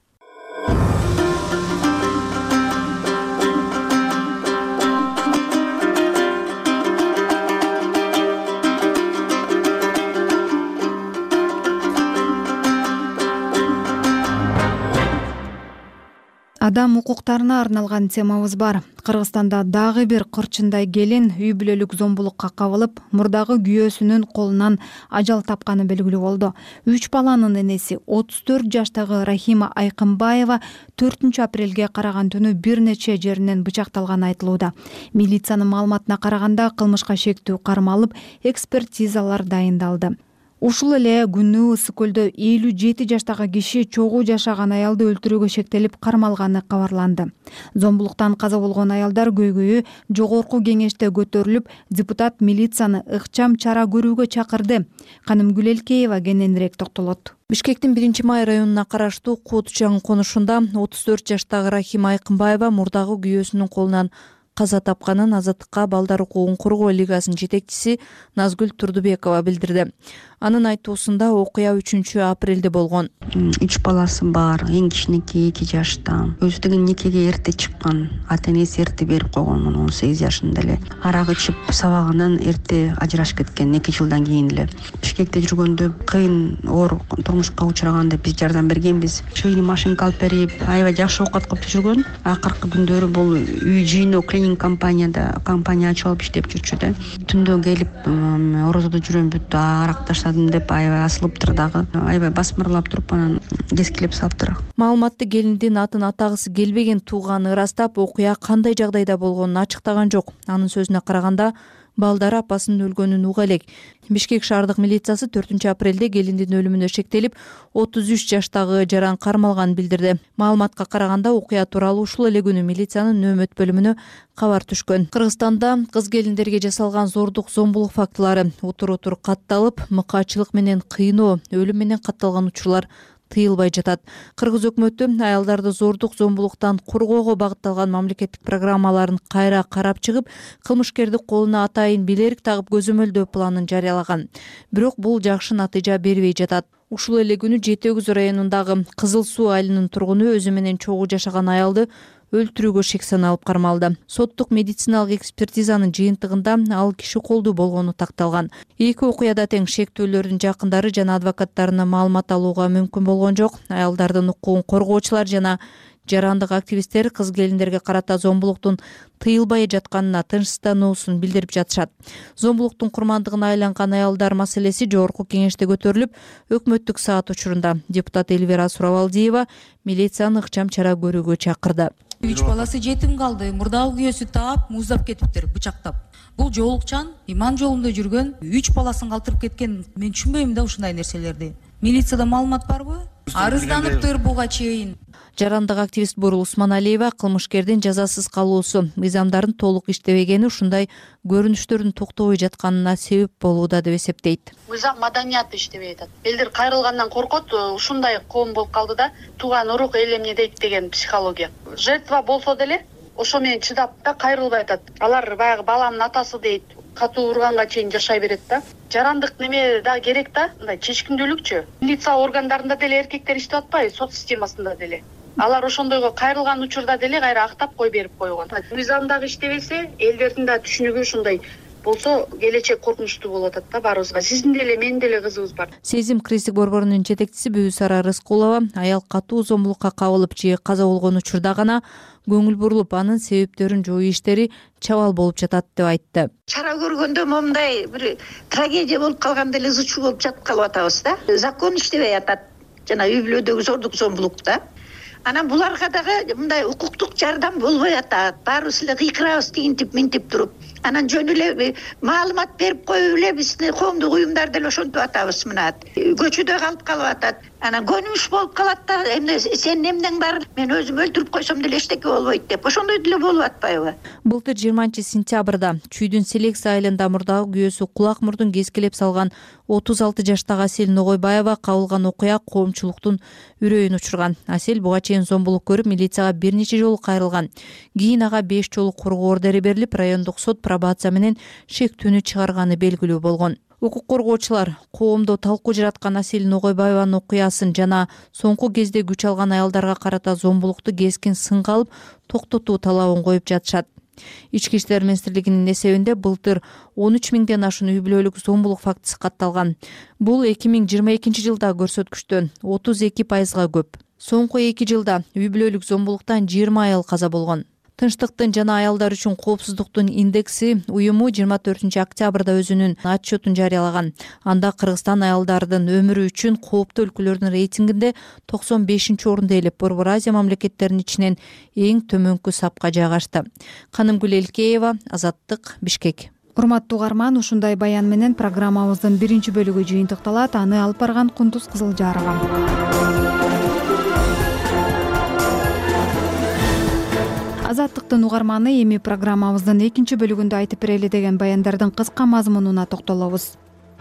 Адам укуктарына арналган темабыз бар. Кыргызстанда дагы бир кырчындай келин үй бүлөлүк зомбулукка кабылып, мурдагы күйөөсүнүн колунан ажал тапканы белгилүү болду. Үч баланын энеси отуз төрт жаштагы Рахима Айкынбаева төртүнчү апрелге караган түнү бир нече жеринен бычакталганы айтылууда. Милициянын маалыматына караганда кылмышка шектүү кармалып, экспертизалар дайындалды. Ушул эле күнү Ысык көлдө элүү жети жаштагы киши чогуу жашаган аялды өлтүрүүгө шектелип кармалганы кабарланды. Зомбулуктан каза болгон аялдар көйгөйү жогорку кеңеште көтөрүлүп, депутат милицияны ыкчам чара көрүүгө чакырды. Канымгүл Элкеева кененирээк токтолот. Бишкектин биринчи май районуна караштуу Куутчаң конушунда отуз төрт жаштагы Рахима Айкынбаева мурдагы күйөөсүнүн колунан каза тапканын Азаттыкка балдар укугун коргоо лигасынын жетекчиси Назгүл Турдубекова билдирди. Анын айтуусунда окуя үчүнчү апрелде болгон. Үч баласы бар, эң кичинекей эки жашта. Өзү деген никеге эрте чыккан, ата-энеси эрте берип койгон, он сегиз жашында эле. Арак ичип сабагынан эрте ажырашып кеткен, эки жылдан кийин эле. Бишкекте жүргөндө кыйын оор турмушка учураганда биз жардам бергенбиз. Шөйнү машинка алып берип, аябай жакшы оокат кылып жүргөн. Акыркы күндөрү бул үй жыйноо клининг компанияда компания ачып алып иштеп жүрчү да. Түндө келип орозодо жүрөм бүт аракташса деп аябай асылыптыр дагы, аябай басмырлап туруп анан кескилеп салыптыр. Маалыматты келиндин атын атагысы келбеген тууганы ырастап, окуя кандай жагдайда болгонун ачыктаган жок. Анын сөзүнө караганда, балдары апасынын өлгөнүн уга элек. Бишкек шаардык милициясы төртүнчү апрелде келиндин өлүмүнө шектелип, отуз үч жаштагы жаран кармалганын билдирди. Маалыматка караганда, окуя тууралуу ушул эле күнү милициянын нөөмөт бөлүмүнө кабар түшкөн. Кыргызстанда кыз келиндерге жасалган зордук, зомбулук фактылары утур-утур катталып, мыкаачылык менен кыйноо, өлүм менен катталган учурлар тыйылбай жатат. Кыргыз өкмөтү аялдарды зордук, зомбулуктан коргоого багытталган мамлекеттик программаларын кайра карап чыгып, кылмышкерди колуна атайын билерик тагып көзөмөлдөө планын жарыялаган. Бирок бул жакшы натыйжа бербей жатат. Ушул эле күнү Жети Өгүз районундагы Кызыл Суу айылынын тургуну өзү менен чогуу жашаган аялды өлтүрүүгө шек саналып кармалды. Соттук медициналык экспертизанын жыйынтыгында ал киши колдуу болгону такталган. Эки окуяда тең шектүүлөрдүн жакындары жана адвокаттарына маалымат алууга мүмкүн болгон жок. Аялдардын укугун коргоочулар жана жарандык активисттер кыз келиндерге карата зомбулуктун тыйылбай жатканына тынчсыздануусун билдирип жатышат. Зомбулуктун курмандыгына айланган аялдар маселеси жогорку кеңеште көтөрүлүп, өкмөттүк саат учурунда депутат Эльвира Сурабалдиева милицияны ыкчам чара көрүүгө чакырды. Үч баласы жетим калды, мурдагы күйөөсү таап, муздап кетиптир, бычактап. Бул жоолукчан иман жолунда жүргөн, үч баласын калтырып кеткен. Мен түшүнбөйм да ушундай нерселерди. Милицияда маалымат барбы? Арызданыптыр буга чейин. Жарандык активист Бурул Усманалиева кылмышкердин жазасыз калуусу, мыйзамдардын толук иштебегени ушундай көрүнүштөрдүн токтобой жатканына себеп болууда деп эсептейт. Мыйзам маданияты иштебей атат. Элдер кайрылгандан коркот, ушундай коом болуп калды да, тууган урук эл эмне дейт деген психология. Жертва болсо деле ошо менен чыдап да кайрылбай атат. Алар баягы баланын атасы дейт, катуу урганга чейин жашай берет да. Жарандык неме да керек да, мындай чечкиндүүлүкчү. Милиция органдарында деле эркектер иштеп атпайбы, сот системасында деле. Алар ошондойго кайрылган учурда деле кайра актап кой берип койгон. Мыйзамдагы иштебесе, элдердин да түшүнүгү ушундай болсо, келечек коркунучтуу болуп атат да баарыбызга. Сиздин деле, менин деле кызыбыз бар. Сезим криздик борборунун жетекчиси Бүбүсара Рыскулова аял катуу зомбулукка кабылып же каза болгон учурда гана көңүл бурулуп, анын себептерин жоюу иштери чабал болуп жатат деп айтты. Чара көргөндө момундай бир трагедия болуп калганда эле зычуу болуп жатып калып атабыз да. Закон иштебей атат. Жана үй бүлөдөгү зордук, зомбулукта. Анан буларга дагы мындай укуктук жардам болбой атат. Баарыбыз эле кыйкырабыз, тигинтип, минтип туруп. анан жөн эле маалымат берип коюп эле бизди коомдук уюмдар деле ошентип атабыз. Мына көчөдө калып калып атат. Анан көнүмүш болуп калат да, эмне сен эмнең бар, мен өзүм өлтүрүп койсом деле эчтеке болбойт деп. Ошондой деле болуп атпайбы? Былтыр жыйырманчы сентябрда чүйдүн селекция айылында мурдагы күйөөсү кулак мурдун кескилеп салган отуз алты жаштагы Асель Ногойбаева кабылган окуя коомчулуктун үрөйүн учурган. Асель буга чейин зомбулук көрүп милицияга бир нече жолу кайрылган. Кийин ага беш жолу коргоо ордери берилип, райондук сот пробация менен шектүүнү чыгарганы белгилүү болгон. Укук коргоочулар коомдо талкуу жараткан Асель Ногойбаеванын окуясын жана соңку кезде күч алган аялдарга карата зомбулукту кескин сынга алып токтотуу талабын коюп жатышат. Ички иштер министрлигинин эсебинде былтыр он үч миңден ашуун үй бүлөлүк зомбулук фактысы катталган. Бул эки миң жыйырма экинчи жылдагы көрсөткүчтөн отуз эки пайызга көп. Соңку эки жылда үй бүлөлүк зомбулуктан жыйырма аял каза болгон. Тынчтыктын жана аялдар үчүн коопсуздуктун индекси уюму жыйырма төртүнчү октябрда өзүнүн отчетун жарыялаган. Анда Кыргызстан аялдардын өмүрү үчүн кооптуу өлкөлөрдүн рейтингинде токсон бешинчи орунду ээлеп, Борбор Азия мамлекеттеринин ичинен эң төмөнкү сапка жайгашты. Канымгүл Элкеева, Азаттык, Бишкек. Урматтуу угарман, ушундай баян менен программабыздын биринчи бөлүгү жыйынтыкталат. Аны алып барган Кунтуз Кызылжарова. Азаттыктын угарманы, эми программабыздын экинчи бөлүгүндө айтып берели деген баяндардын кыска мазмунуна токтолобуз.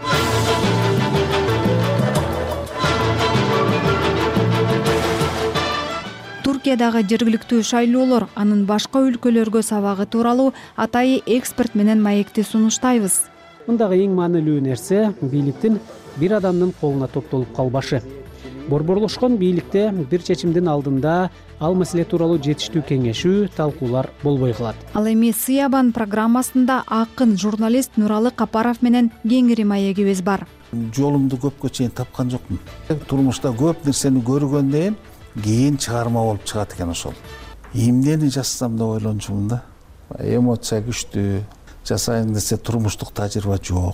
Туркиядагы жергиликтүү шайлоолор, анын башка өлкөлөргө сабагы тууралуу атайы эксперт менен маекти сунуштайбыз. Мындагы эң маанилүү нерсе бийликтин бир адамдын колуна топтолуп калбашы. Борборлошкон бийликте бир чечимдин алдында ал маселе тууралуу жетиштүү кеңешүү, талкуулар болбой калат. Ал эми Сыябан программасында акын журналист Нуралы Капаров менен кеңири маегибиз бар. Жолумду көпкө чейин тапкан жокмун. Турмушта көп нерсени көргөндөн кийин чыгарма болуп чыгат экен ошол. Эмнени жазсам деп ойлончумун да. Эмоция күчтүү, жасайын десе турмуштук тажрыйба жок.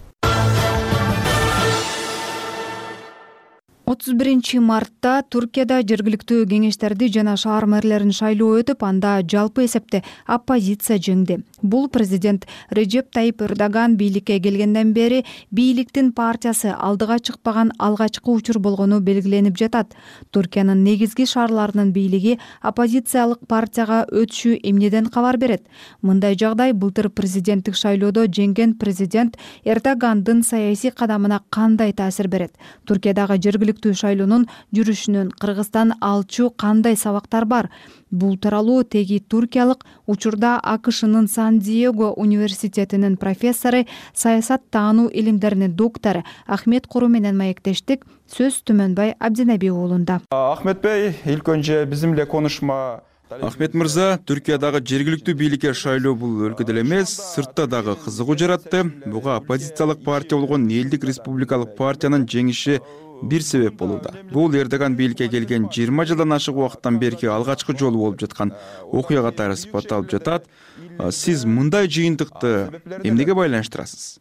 отуз биринчи мартта Туркияда жергиликтүү кеңештерди жана шаар мэрлерин шайлоо өтүп, анда жалпы эсепте оппозиция жеңди. Бул президент Реджеп Тайип Эрдоган бийликке келгенден бери бийликтин партиясы алдыга чыкпаган алгачкы учур болгону белгиленип жатат. Туркиянын негизги шаарларынын бийлиги оппозициялык партияга өтүшү эмнеден кабар берет? Мындай жагдай былтыр президенттик шайлоодо жеңген президент Эрдогандын саясий кадамына кандай таасир берет? Туркиядагы жергиликтүү шайлоонун жүрүшүнөн Кыргызстан алчу кандай сабактар бар? Бул тууралуу теги туркиялык, учурда АКШнын Сан-Диего университетинин профессору, саясат таануу илимдеринин доктору Ахмет Куру менен маектештик. Сөз Түмөнбай Абдинаби уулунда. Ахмет Бey, ilk önce bizimle konuşma. Ахмет мырза, Түркиядагы жергиликтүү бийликке шайлоо бул өлкөдө эле эмес, сыртта дагы кызыгуу жаратты. Буга оппозициялык партия болгон Элдик республикалык партиянын жеңиши бир себеп болууда. Бул Эрдоган бийликке келген жыйырма жылдан ашык убакыттан берки алгачкы жолу болуп жаткан окуя катары сыпатталып жатат. Сиз мындай жыйынтыкты эмнеге байланыштырасыз?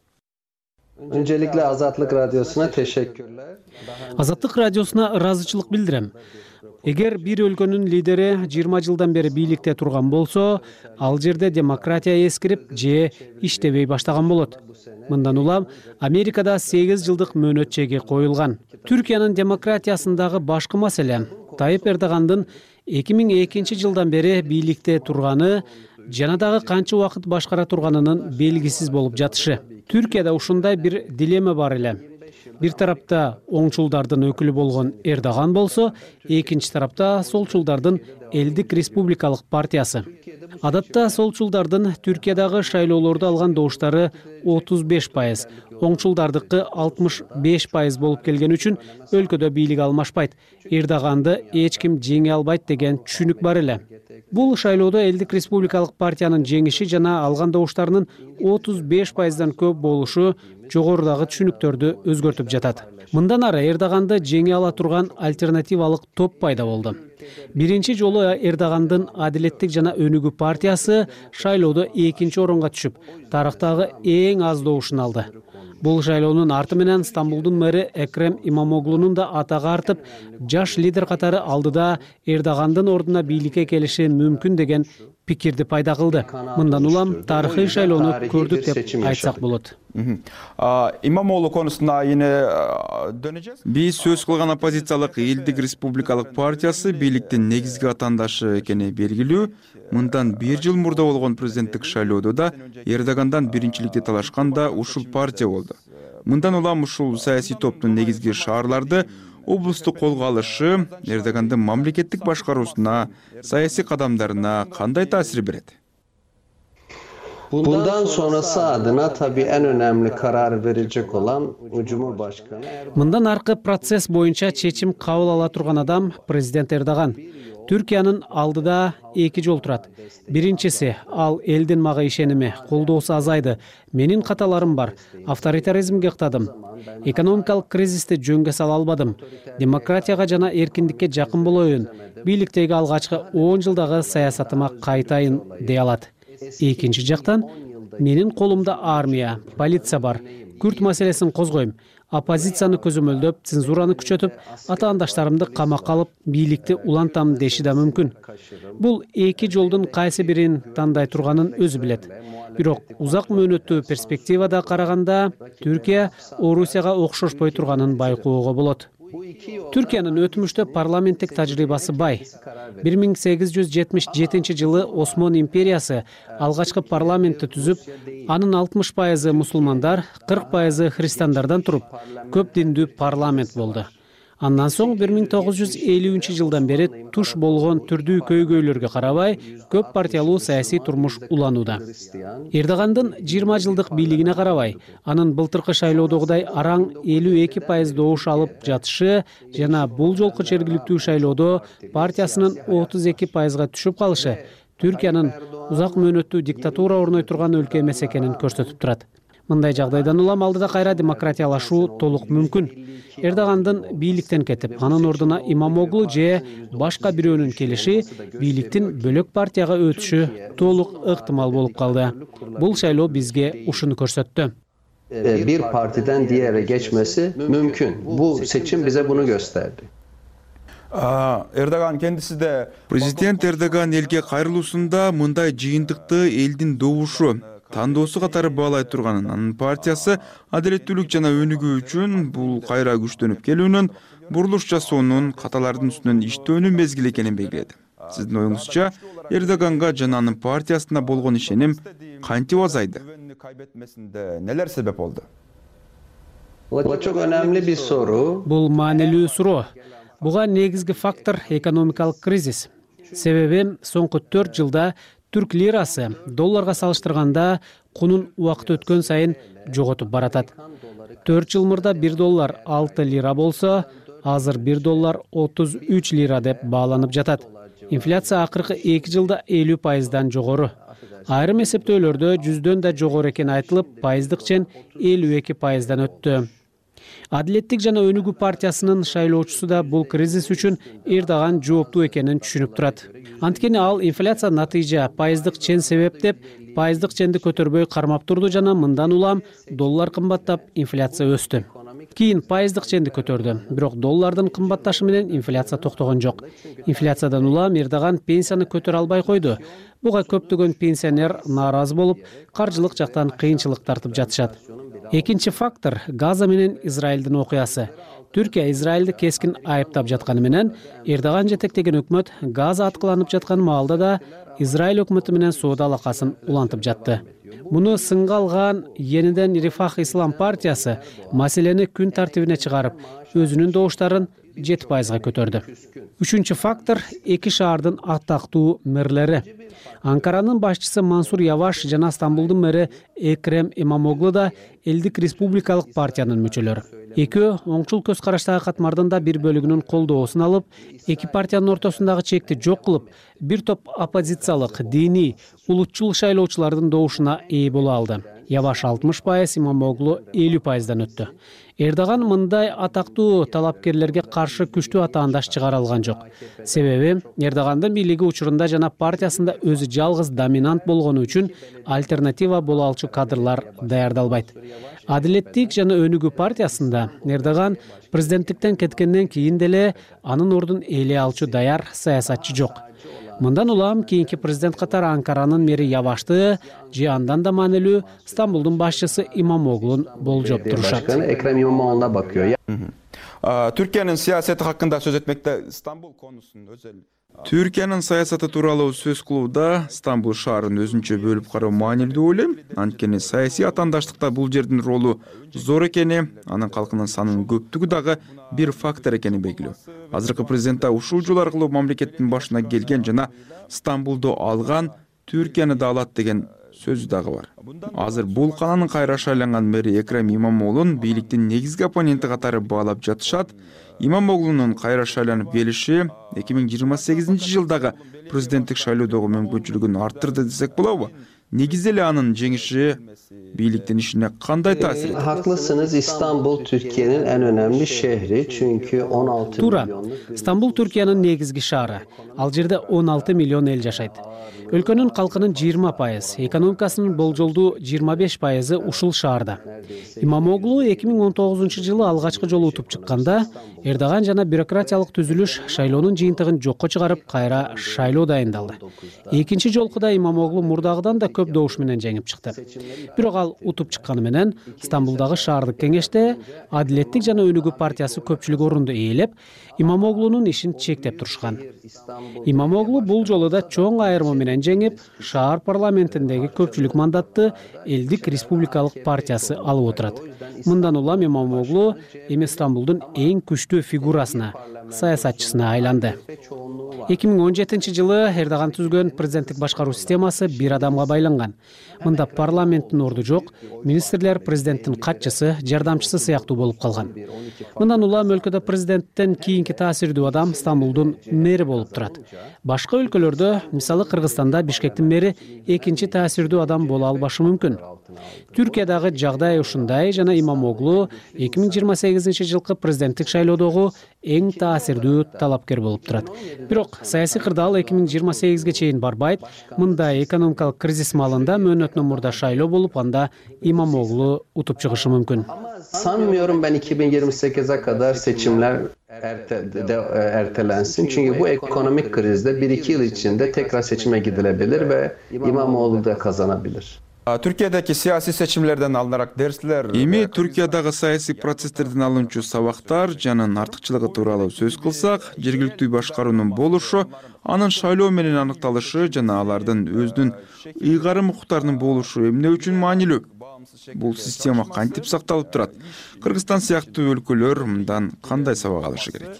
Öncelikle Azatlık Radyosu'na teşekkürler. Азаттык радиосуна ыраазычылык билдирем. Эгер бир өлкөнүн лидери жыйырма жылдан бери бийликте турган болсо, ал жерде демократия эскирип же иштебей баштаган болот. Мындан улам Америкада сегиз жылдык мөөнөт чеги коюлган. Түркиянын демократиясындагы башкы маселе Тайип Эрдогандын эки миң экинчи жылдан бери бийликте турганы жана дагы канча убакыт башкара турганынын белгисиз болуп жатышы. Түркияда ушундай бир дилемма бар эле. Бир тарапта оңчулдардын өкүлү болгон Эрдоган болсо, экинчи тарапта солчулдардын Элдик республикалык партиясы. Адатта солчулдардын Түркиядагы шайлоолордо алган добуштары отуз беш пайыз, оңчулдардыкы алтымыш беш пайыз болуп келген үчүн өлкөдө бийлик алмашпайт. Эрдоганды эч ким жеңе албайт деген түшүнүк бар эле. Бул шайлоодо Элдик республикалык партиянын жеңиши жана алган добуштарынын отуз беш пайыздан көп болушу жогорудагы түшүнүктөрдү өзгөртүп жатат. Мындан ары Эрдоганды жеңе ала турган альтернативалык топ пайда болду. Биринчи жолу Эрдогандын Адилеттик жана Өнүгүү партиясы шайлоодо экинчи орунга түшүп, тарыхтагы эң аз добушун алды. Бул шайлоонун арты менен Стамбулдун мэри Экрем Имамоглунун да атагы артып, жаш лидер катары алдыда Эрдогандын ордуна бийликке келиши мүмкүн деген пикирди пайда кылды. Мындан улам тарыхый шайлоону көрдүк деп айтсак болот. Имамоглу конусуна yine döneceğiz. Биз сөз кылган оппозициялык Элдик Республикалык партиясы бийликтин негизги атаандашы экени белгилүү. Мындан бир жыл мурда болгон президенттик шайлоодо да Эрдогандан биринчиликти талашкан да ушул партия болду. Мындан улам ушул саясий топтун негизги шаарларды облусту колго алышы Эрдогандын мамлекеттик башкаруусуна, саясий кадамдарына кандай таасир берет? Bundan sonrası adına tabii en önemli karar verecek olan Cumhurbaşkanı. Мындан аркы процесс боюнча чечим кабыл ала турган адам президент Эрдоган. Түркиянын алдыда эки жол турат. Биринчиси, ал элдин мага ишеними, колдоосу азайды. Менин каталарым бар. Авторитаризмге ыктадым. Экономикалык кризисти жөнгө сала албадым. Демократияга жана эркиндикке жакын болоюн. Бийликтеги алгачкы он жылдагы саясатыма кайтайын дей алат. Экинчи жактан, менин колумда армия, полиция бар. Күрт маселесин козгойм. Оппозицияны көзөмөлдөп, цензураны күчөтүп, атаандаштарымды камакка алып, бийликти улантам деши да мүмкүн. Бул эки жолдун кайсы бирин тандай турганын өзү билет. Бирок узак мөөнөттүү перспективада караганда, Түркия Орусияга окшошпой турганын байкоого болот. Түркиянын өтмүштө парламенттик тажрыйбасы бай. бир миң сегиз жүз жетимиш жетинчи жылы Осмон империясы алгачкы парламентти түзүп, анын алтымыш пайызы мусулмандар, кырк пайызы христиандардан туруп, көп диндүү парламент болду. Андан соң бир миң тогуз жүз элүүнчү жылдан бери туш болгон түрдүү көйгөйлөргө карабай, көп партиялуу саясий турмуш уланууда. Эрдогандын жыйырма жылдык бийлигине карабай, анын былтыркы шайлоодогудай араң элүү эки пайыз добуш алып жатышы жана бул жолку жергиликтүү шайлоодо партиясынын отуз эки пайызга түшүп калышы Түркиянын узак мөөнөттүү диктатура орной турган өлкө эмес экенин көрсөтүп турат. Мындай жагдайдан улам алдыда кайра демократиялашуу толук мүмкүн. Эрдогандын бийликтен кетип, анын ордуна Имамоглу же башка бирөөнүн келиши бийликтин бөлөк партияга өтүшү толук ыктымал болуп калды. Бул шайлоо бизге ушуну көрсөттү. Bir partiden diğere geçmesi mümkün. Bu seçim bize bunu gösterdi. Эрдоган kendisi de Президент Эрдоган элге кайрылуусунда мындай жыйынтыкты элдин добушу тандоосу катары баалай турганын, анын партиясы адилеттүүлүк жана өнүгүү үчүн бул кайра күчтөнүп келүүнүн, бурулуш жасоонун, каталардын үстүнөн иштөөнүн мезгили экенин белгиледи. Сиздин оюңузча, Эрдоганга жана анын партиясына болгон ишеним кантип азайды? Нелер себеп болду? Bu çok önemli bir soru. Бул маанилүү суроо. Буга негизги фактор экономикалык кризис. Себеби соңку төрт жылда түрк лирасы долларга салыштырганда кунун убакыт өткөн сайын жоготуп баратат. төрт жыл мурда бир доллар алты лира болсо, азыр бир доллар отуз үч лира деп бааланып жатат. Инфляция акыркы эки жылда элүү пайыздан жогору. Айрым эсептөөлөрдө жүздөн да жогору экени айтылып, пайыздык чен элүү эки пайыздан өттү. Адилеттик жана өнүгүү партиясынын шайлоочусу да бул кризис үчүн Эрдоган жооптуу экенин түшүнүп турат. Анткени ал инфляция натыйжа, пайыздык чен себеп деп, пайыздык ченди көтөрбөй кармап турду жана мындан улам доллар кымбаттап, инфляция өстү. Кийин пайыздык ченди көтөрдү, бирок доллардын кымбатташы менен инфляция токтогон жок. Инфляциядан улам Эрдоган пенсияны көтөрө албай койду. Буга көптөгөн пенсионер нааразы болуп, каржылык жактан кыйынчылык тартып жатышат. Экинчи фактор Газа менен Израилдин окуясы. Түркия Израилди кескин айыптап жатканы менен Эрдоган жетектеген өкмөт Газа аткыланып жаткан маалда да Израиль өкмөтү менен соода алакасын улантып жатты. Муну сынга алган Yeniden Refah Ислам партиясы маселени күн тартибине чыгарып, өзүнүн добуштарын жети пайызга көтөрдү. Үчүнчү фактор эки шаардын атактуу мэрлери. Анкаранын башчысы Мансур Яваш жана Стамбулдун мэри Экрем Имамоглу да Элдик Республикалык партиянын мүчөлөрү. Экөө оңчул көз караштагы катмардын да бир бөлүгүнүн колдоосун алып, эки партиянын ортосундагы чекти жок кылып, бир топ оппозициялык, диний, улутчул шайлоочулардын добушуна ээ боло алды. Ябаш алтымыш пайыз, Имамоглу элүү пайыздан өттү. Эрдоган мындай атактуу талапкерлерге каршы күчтүү атаандаш чыгара алган жок. Себеби Эрдогандын бийлиги учурунда жана партиясында өзү жалгыз доминант болгону үчүн альтернатива боло алчу кадрлар даярдалбайт. Адилеттик жана Өнүгүү партиясында Эрдоган президенттиктен кеткенден кийин деле анын ордун ээлей алчу даяр саясатчы жок. Мындан улам кийинки президент катары Анкаранын мэри Явашты же андан да маанилүү Стамбулдун башчысы Имамоглун болжоп турушат. Ekrem İmamoğlu'na bakıyor. Türkiye'nin siyaseti hakkında söz etmekte İstanbul konusunun özel. Türkiye'nin саясаты тууралуу сөз кылууда Стамбул шаарын өзүнчө бөлүп кароо маанилүү деп ойлойм. Анткени саясий атаандаштыкта бул жердин ролу зор экени, анын калкынын санынын көптүгү дагы бир фактор экени белгилүү. Азыркы президент да ушул жол аркылуу мамлекеттин башына келген жана Стамбулду алган, Түркияны да алат деген сөзү дагы бар. Азыр бул кананын кайра шайланган мэри Экрем Имамоглун бийликтин негизги оппоненти катары баалап жатышат. Имамоглунун кайра шайланып келиши эки миң жыйырма сегизинчи жылдагы президенттик шайлоодогу мүмкүнчүлүгүн арттырды десек болобу? Негизи эле анын жеңиши бийликтин ишине кандай таасир этти? Haklısınız. İstanbul Türkiye'nin en önemli şehri. Çünkü on altı Туура. milyon. Стамбул Түркиянын негизги шаары. Ал жерде он алты миллион эл жашайт. Өлкөнүн калкынын жыйырма пайыз, экономикасынын болжолдуу жыйырма беш пайызы ушул шаарда. Имамоглу эки миң он тогузунчу жылы алгачкы жолу утуп чыкканда, Эрдоган жана бюрократиялык түзүлүш шайлоонун жыйынтыгын жокко чыгарып, кайра шайлоо дайындалды. Экинчи жолкуда Имамоглу мурдагыдан да көп добуш менен жеңип чыкты. Бирок ал утуп чыкканы менен Стамбулдагы шаардык кеңеште Адилеттик жана Өнүгүү партиясы көпчүлүк орунду ээлеп, Имамоглунун ишин чектеп турушкан. Имамоглу бул жолу да чоң айырма менен жеңип, шаар парламентиндеги көпчүлүк мандатты Элдик республикалык партиясы алып отурат. Мындан улам Имамоглу эми Стамбулдун эң күчтүү фигурасына, саясатчысына айланды. эки миң он жетинчи жылы Эрдоган түзгөн президенттик башкаруу системасы бир адамга байланган. Мында парламенттин орду жок, министрлер президенттин катчысы, жардамчысы сыяктуу болуп калган. Мындан улам өлкөдө президенттен кийинки таасирдүү адам Стамбулдун мэри болуп турат. Башка өлкөлөрдө, мисалы Кыргызстанда Бишкектин мэри экинчи таасирдүү адам боло албашы мүмкүн. Түркиядагы жагдай ушундай жана Имамоглу эки миң жыйырма сегизинчи жылкы президенттик шайлоодогу эң таасирдүү талапкер болуп турат. Бирок саясий кырдаал эки миң жыйырма сегизге чейин барбайт. Мындай экономикалык кризис маалында мөөнөтүнөн мурда шайлоо болуп, анда Имамоглу утуп чыгышы мүмкүн. Sanmıyorum ben iki bin yirmi sekize kadar seçimler erte, de, ertelensin. Çünkü bu ekonomik krizde bir iki yıl içinde tekrar seçime gidilebilir ve İmamoğlu da kazanabilir. Türkiye'deki siyasi seçimlerden alınarak dersler... Эми Түркиядагы саясий процесстерден алынчу сабактар жанын артыкчылыгы тууралуу сөз кылсак, жергиликтүү башкаруунун болушу, анын шайлоо менен аныкталышы жана алардын өзүнүн ыйгарым укуктарынын болушу эмне үчүн маанилүү? Бул система кантип сакталып турат? Кыргызстан сыяктуу өлкөлөр мындан кандай сабак алышы керек?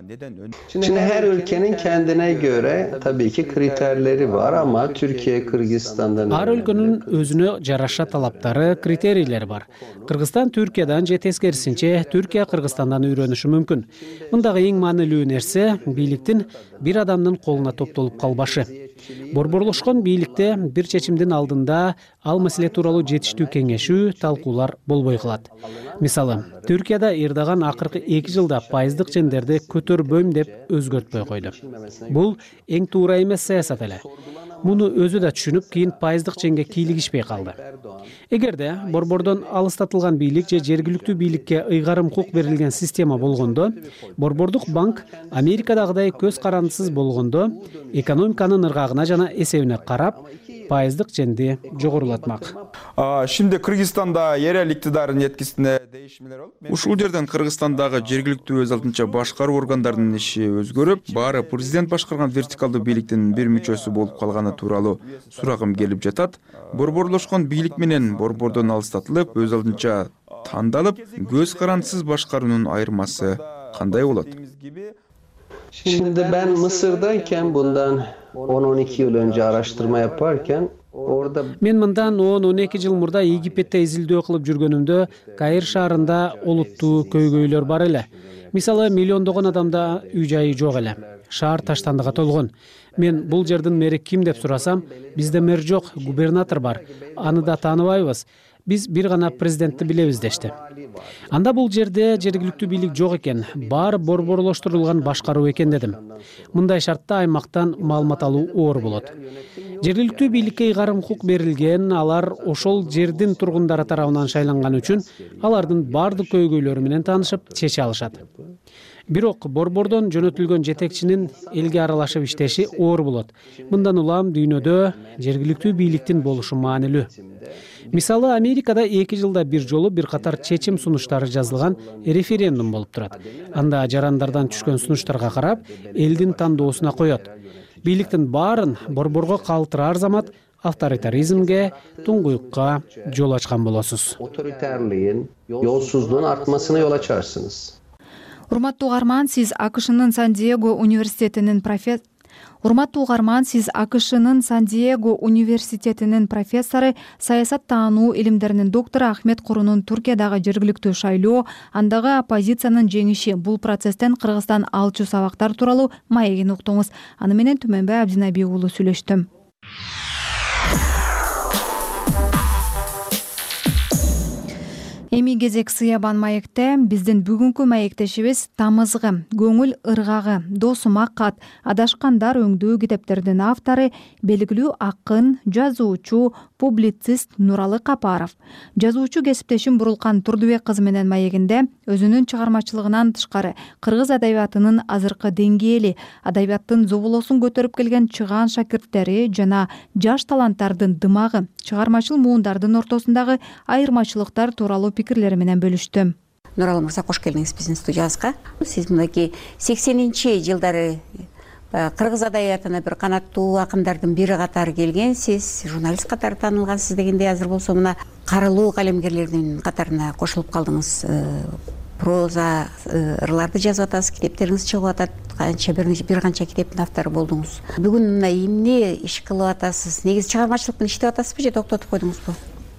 Şimdi her ülkenin kendine göre tabii ki kriterleri var ama Türkiye, Kırgızistan'dan... Ар өлкөнүн өзүнө жараша талаптары, критерийлери бар. Кыргызстан Түркиядан же тескерисинче Түркия Кыргызстандан үйрөнүшү мүмкүн. Мындагы эң маанилүү нерсе бийликтин бир адамдын колуна топтолуп калбашы. Борборлошкон бийликте бир чечимдин алдында ал маселе тууралуу жетиштүү кеңешүү, талкуулар болбой калат. Мисалы, Түркияда Эрдоган акыркы эки жылда пайыздык чендерди көтөрбөйм деп өзгөртпөй койду. Бул эң туура эмес саясат эле. Муну өзү да түшүнүп, кийин пайыздык ченге кийлигишпей калды. Эгерде борбордон алыстатылган бийлик же жергиликтүү бийликке ыйгарым укук берилген система болгондо, борбордук банк Америкадагыдай көз карандысыз болгондо, экономиканын ыргагына жана эсебине карап, пайыздык ченди жогорулатмак. Şimdi Kırgızistan'da yerel iktidarın yetkisine değişimler olup, ушул жерден Кыргызстандагы жергиликтүү өз алдынча башкаруу органдарынын иши өзгөрүп, баары президент башкарган вертикалдуу бийликтин бир мүчөсү болуп калганы тууралуу сурагым келип жатат. Борборлошкон бийлик менен борбордон алыстатылып, өз алдынча тандалып, көз карандысыз башкаруунун айырмасы кандай болот? Şimdi ben Mısır'dayken bundan on on iki yıl önce araştırma yaparken orada... Мен мындан он он эки жыл мурда Египетте изилдөө кылып жүргөнүмдө Каир шаарында олуттуу көйгөйлөр бар эле. Мисалы, миллиондогон адамда үй жайы жок эле. Шаар таштандыга толгон. Мен бул жердин мэри ким деп сурасам, бизде мэр жок, губернатор бар. Аны да тааныбайбыз. биз бир гана президентти билебиз дешти. Анда бул жерде жергиликтүү бийлик жок экен, баары борборлоштурулган башкаруу экен дедим. Мындай шартта аймактан маалымат алуу оор болот. Жергиликтүү бийликке ыйгарым укук берилген, алар ошол жердин тургундары тарабынан шайланган үчүн алардын баардык көйгөйлөрү менен таанышып чече алышат. Бирок борбордон жөнөтүлгөн жетекчинин элге аралашып иштеши оор болот. Мындан улам дүйнөдө жергиликтүү бийликтин болушу маанилүү. Мисалы, Америкада эки жылда бир жолу бир катар чечим сунуштары жазылган референдум болуп турат. Анда жарандардан түшкөн сунуштарга карап, элдин тандоосуна коет. Бийликтин баарын борборго калтырар замат авторитаризмге, туңгуюкка жол ачкан болосуз. Otoriterliğin, yolsuzluğun artmasına yol açarsınız. Урматтуу угарман, сиз АКШнын Сан-Диего университетинин профессор Урматтуу угарман, сиз АКШнын Сан-Диего университетинин профессору, саясат таануу илимдеринин доктору Ахмет Курунун Туркиядагы жергиликтүү шайлоо, андагы оппозициянын жеңиши, бул процесстен Кыргызстан алчу сабактар тууралуу маегин уктуңуз. Аны менен Түмөнбай Абдинабий уулу сүйлөштүм. Эми кезек Сыябан маекте. Биздин бүгүнкү маектешибиз Тамызгы, Көңүл ыргагы, Досума кат, Адашкандар өңдүү китептердин автору, белгилүү акын, жазуучу, публицист Нуралы Капаров. Жазуучу кесиптешим Бурулкан Турдубек кызы менен маегинде өзүнүн чыгармачылыгынан тышкары кыргыз адабиятынын азыркы деңгээли, адабияттын зоболосун көтөрүп келген чыгаан шакирттери жана жаш таланттардын дымагы, чыгармачыл муундардын ортосундагы айырмачылыктар тууралуу пикирлери менен бөлүштү. Нуралы мырза, кош келдиңиз биздин студиябызга. Сиз мынакей сексенинчи жылдары кыргыз адабиятына бир канаттуу акындардын бири катары келгенсиз, журналист катары таанылгансыз дегендей, азыр болсо мына карылуу калемгерлердин катарына кошулуп калдыңыз. Проза ырларды жазып атасыз, китептериңиз чыгып атат, канча бир канча китептин автору болдуңуз. Бүгүн мына эмне иш кылып атасыз? Негизи чыгармачылык менен иштеп атасызбы же токтотуп койдуңузбу?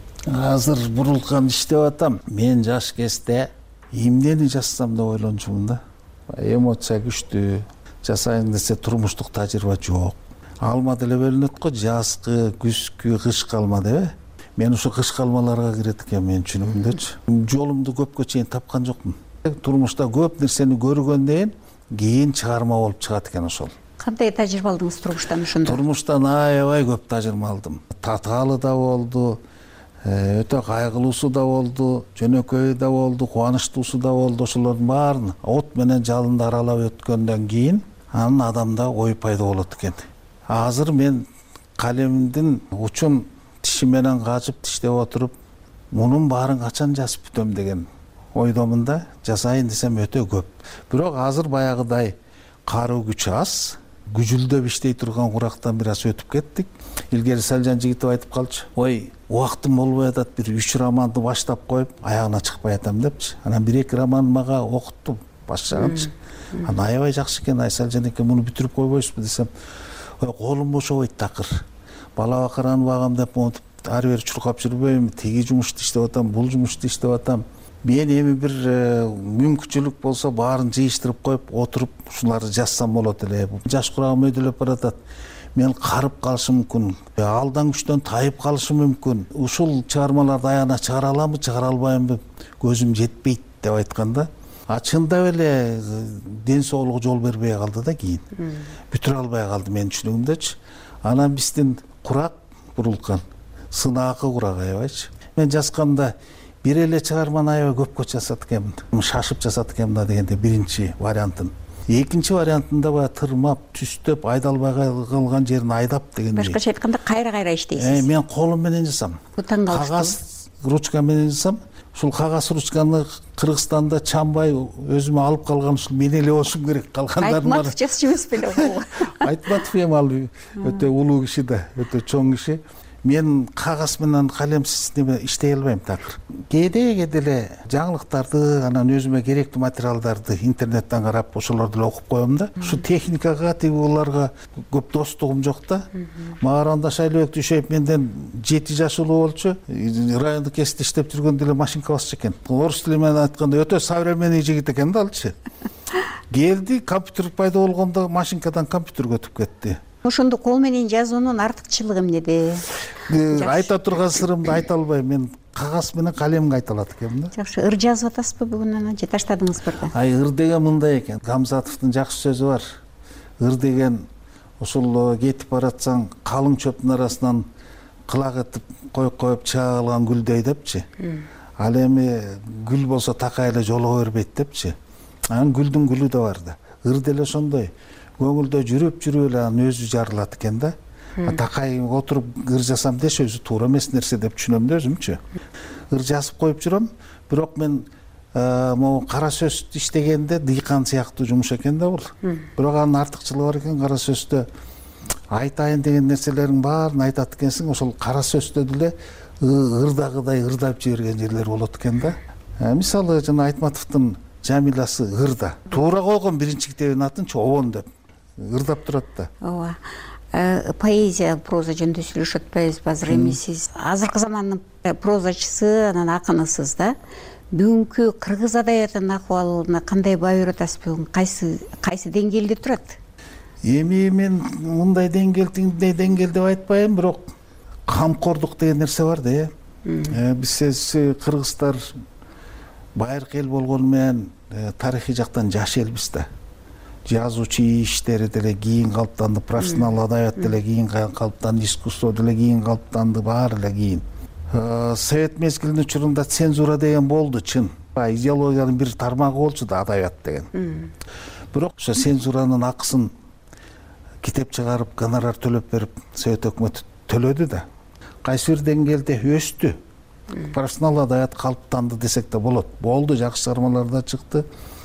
Азыр Бурулкан иштеп атам. Мен жаш кезде эмнени жазсам деп ойлончумун да. Эмоция күчтүү, жасайын десе турмуштук тажрыйба жок. Алма деле бөлүнөт го, жазкы, күзкү, кышкы алма деп. Мен ушу кышкы алмаларга кирет экен менин түшүнүгүмдөчү. Жолумду көпкө чейин тапкан жокмун. Турмушта көп нерсени көргөндөн кийин чыгарма болуп чыгат экен ошол. Кандай тажрыйба алдыңыз турмуштан ошондо? Турмуштан аябай көп тажрыйба алдым. Татаалы да болду, өтө кайгылуусу да болду, жөнөкөй да болду, кубанычтуусу да болду. Ошолордун баарын от менен жалынды аралап өткөндөн кийин анын адамда ой пайда болот экен. Азыр мен калемдин учун тиши менен качып тиштеп отуруп, мунун баарын качан жазып бүтөм деген ойдомун да. Жасайын десем өтө көп. Бирок азыр баягыдай каруу күч аз, күжүлдөп иштей турган курактан бир аз өтүп кеттик. Илгери Салжан Жигитов айтып калчу: "Ой, убактым болбой атат, бир үч романды баштап коюп, аягына чыкпай атам" депчи. Анан бир эки роман мага окутту, баштаганчы. Анан аябай жакшы экен, ай Салжан эке, муну бүтүрүп койбойсузбу десем, "Ой, колум бошобойт такыр. Бала бакыраны багам деп монтип ары бери чуркап жүрбөйм, тиги жумушту иштеп атам, бул жумушту иштеп атам. Мен эми бир мүмкүнчүлүк болсо баарын жыйыштырып коюп, отуруп ушуларды жазсам болот эле. Жаш курагым өйдөлөп баратат. Мен карып калышым мүмкүн, алдан күчтөн тайып калышым мүмкүн. Ушул чыгармаларды аягына чыгара аламбы, чыгара албаймбы, көзүм жетпейт" деп айтканда, а чындап эле ден соолугу жол бербей калды да кийин. Бүтүрө албай калды менин түшүнүгүмдөчү. Анан биздин курак Бурулкан, сынаакы курак аябайчы. Мен жазганда бир эле чыгарманы аябай көпкө жазат экенмин. Шашып жазат экенмин да дегенде биринчи вариантын. Экинчи вариантында баягы тырмап, түстөп, айдалбай калган жерин айдап дегендей. Башкача айтканда кайра-кайра иштейсиз. Мен колум менен жазам. Кагаз ручка менен жазам. Ушул кагаз ручканы Кыргызстанда чанбай өзүмө алып калган ушул мен эле болушум керек. Калгандарын бар. Айтматов жазчу эмес беле? Айтматов эми ал өтө улуу киши да, өтө чоң киши. Мен кагаз менен калемсиз неме иштей албайм такыр. Кээде-кээде эле жаңылыктарды, анан өзүмө керектүү материалдарды интернеттен карап, ошолорду эле окуп коем да. Ушу техникага, тигиларга көп достугум жок да. Мааранда Шайлообек Дүйшөев менден жети жаш улуу болчу. Райондук кесипте иштеп жүргөндө эле машинка басчу экен. Орус тили менен айтканда өтө современный жигит экен да алчы. Келди, компьютер пайда болгондо машинкадан компьютерге өтүп кетти. Ошондо кол менен жазуунун артыкчылыгы эмнеде? Айта турган сырымды айта албайм. Мен кагаз менен калемге айтылат экен да. Жакшы, ыр жазып атасызбы бүгүн ана же таштадыңызбы да? Ай, ыр деген мындай экен. Гамзатовдун жакшы сөзү бар. Ыр деген ушул кетип баратсаң калың чөптүн арасынан кылак этип коюп коюп чыга калган гүлдөй депчи. Ал эми гүл болсо такай эле жолуга бербейт депчи. Анан гүлдүн гүлү да бар да. Ыр деле ошондой. Көңүлдө жүрүп жүрүп эле анын өзү жарылат экен да. Такай отуруп ыр жасам деш өзү туура эмес нерсе деп түшүнөм да өзүмчү. Ыр жазып коюп жүрөм, бирок мен могу кара сөз иштегенде дыйкан сыяктуу жумуш экен да бул. Бирок анын артыкчылыгы бар экен, кара сөздө айтайын деген нерселерин баарын айтат экенсиң, ошол кара сөздө деле ырдагыдай ырдап жиберген жерлер болот экен да. Мисалы жана Айтматовдун Жамиласы ырда. Туура койгон биринчи китебинин атын Обон деп ырдап турат да. Ооба. Поэзия, проза жөнүндө сүйлөшүп атпайбызбы азыр? Эми сиз азыркы замандын прозачысы, анан акынысыз да. Бүгүнкү кыргыз адабиятынын акыбалына кандай баа берип атасыз бүгүн? Кайсы кайсы деңгээлде турат? Эми мен мындай деңгээл, тиндей деңгээл деп айтпайм, бирок камкордук деген нерсе бар да. Биз кыргыздар байыркы эл болгону менен тарыхый жактан жаш элбиз да. Жазуучу иштери деле кийин калыптанды, профессионал адабият деле кийин калыптанды, искусство деле кийин калыптанды, баары эле кийин. Совет мезгилинин учурунда цензура деген болду, чын. Идеологиянын бир тармагы болчу да адабият деген. Бирок ошо цензуранын акысын китеп чыгарып, гонорар төлөп берип, Совет өкмөтү төлөдү да. Кайсы бир деңгээлде өстү. Профессионал адабият калыптанды десек да болот. Болду, жакшы чыгармалар да чыкты.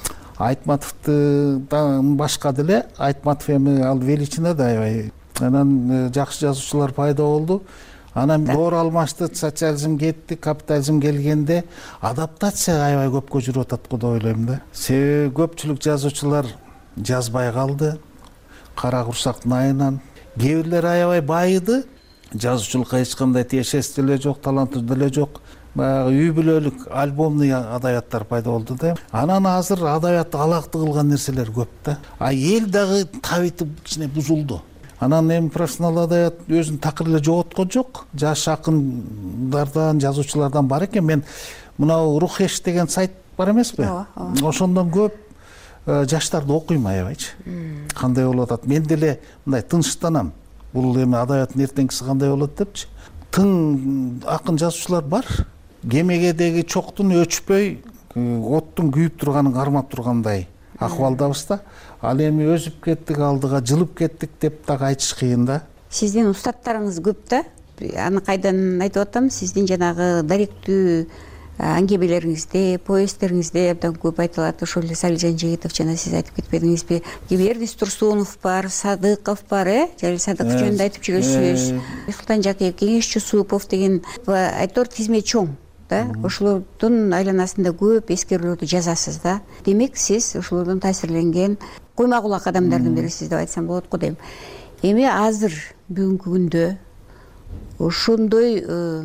Айтматовдун башка деле, Айтматов эми ал величина да аябай. Анан жакшы жазуучулар пайда болду. Анан доор алмашты, социализм кетти, капитализм келгенде адаптация аябай көпкө жүрүп атат го деп ойлойм да. Себеби көпчүлүк жазуучулар жазбай калды. Кара курсактын айынан. Кээ бирлери аябай байыды. Жазуучулукка эч кандай тиешеси деле жок, таланты деле жок. Баягы үй бүлөлүк альбомный адабияттар пайда болду да. Анан азыр адабиятты алакты кылган нерселер көп да. А эл дагы табити кичине бузулду. Анан эми профессионал адабият өзүн такыр эле жоготкон жок. Жаш акындардан, жазуучулардан бар экен. Мен мынау Рухеш деген сайт бар эмеспи? Ошондон көп жаштарды окуйм аябайчы. Кандай болуп атат? Мен деле мындай тынчтанам. Бул эми адабияттын эртеңкиси кандай болот депчи. Тың акын жазуучулар бар. Кемегедеги чоктун өчпөй, оттун күйүп турганын кармап тургандай акыбалдабыз да. Ал эми өзүп кеттик, алдыга жылып кеттик деп так айтыш кыйын да. Сиздин устаттарыңыз көп да. Аны кайдан айтып атам? Сиздин жанагы даректүү аңгемелериңизде, повесттериңизде абдан көп айтылат. Ошол эле Салижан Жигитов жана сиз айтып кетпедиңизби? Эрдис Турсунов бар, Садыков бар, э? Жалил Садыков жөнүндө айтып жүрөсүз. Султан Жакиев, Кеңешчи Супов деген айтор тизме чоң да. Ошолордун айланасында көп эскерүүлөрдү жазасыз да. Демек, сиз ошолордон таасирленген койма кулак адамдардын бирисиз деп айтсам болот го дейм. Эми азыр бүгүнкү күндө ошондой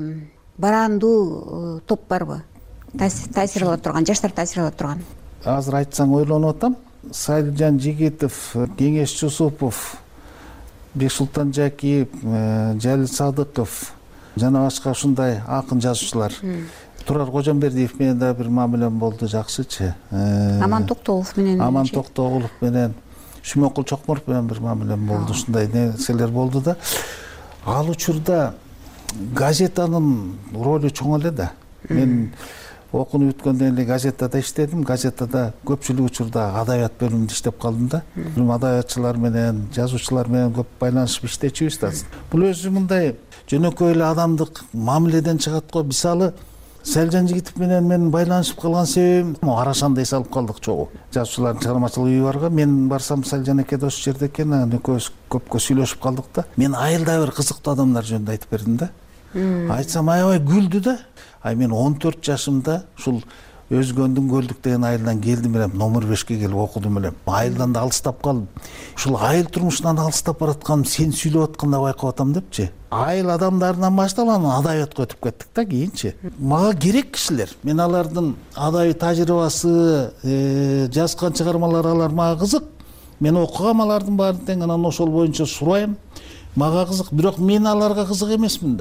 барандуу топ барбы? Таасир ала турган, жаштар таасир ала турган. Азыр айтсаң ойлонуп атам. Салижан Жигитов, Кеңешчи Супов, Бексултан Жакиев, Жалил Садыков жана башка ушундай акын жазуучулар. Турар Кожомбердиев менен да бир мамилем болду, жакшычы. Аман Токтогулов менен. Аман Токтогулов менен, Шүмөкул Чокморов менен бир мамилем болду. Ушундай нерселер болду да. Ал учурда газетанын ролу чоң эле да. Мен окунуп бүткөндөн эле газетада иштедим. Газетада көпчүлүк учурда адабият бөлүмүндө иштеп калдым да. Адабиятчылар менен, жазуучулар менен көп байланышып иштечүбүз да. Бул өзү мындай жөнөкөй эле адамдык мамиледен чыгат го. Мисалы, Салижан Жигитов менен мен байланышып калган себебим Арашандай салып калдык чогуу. Жазуучулардын чыгармачылык үйү барга, мен барсам Салижан эке дос жерде экен, экөөбүз көпкө сүйлөшүп калдык да. Мен айылда бир кызыктуу адамдар жөнүндө айтып бердим да. Айтсам аябай күлдү да. Ай мен он төрт жашымда ушул Өзгөндүн Көлдүк деген айылдан келдим элем, номер бешке келип окудум элем. Айылдан да алыстап калдым. Ушул айыл турмушунан алыстап баратканым сен сүйлөп атканда байкап атам депчи. Айыл адамдарынан башталып анан адабиятка өтүп кеттик да кийинчи. Мага керек кишилер. Мен алардын адабий тажрыйбасы, жазган чыгармалары алар мага кызык. Мен окугам алардын баарын тең, анан ошол боюнча сурайм. Мага кызык, бирок мен аларга кызык эмесмин да.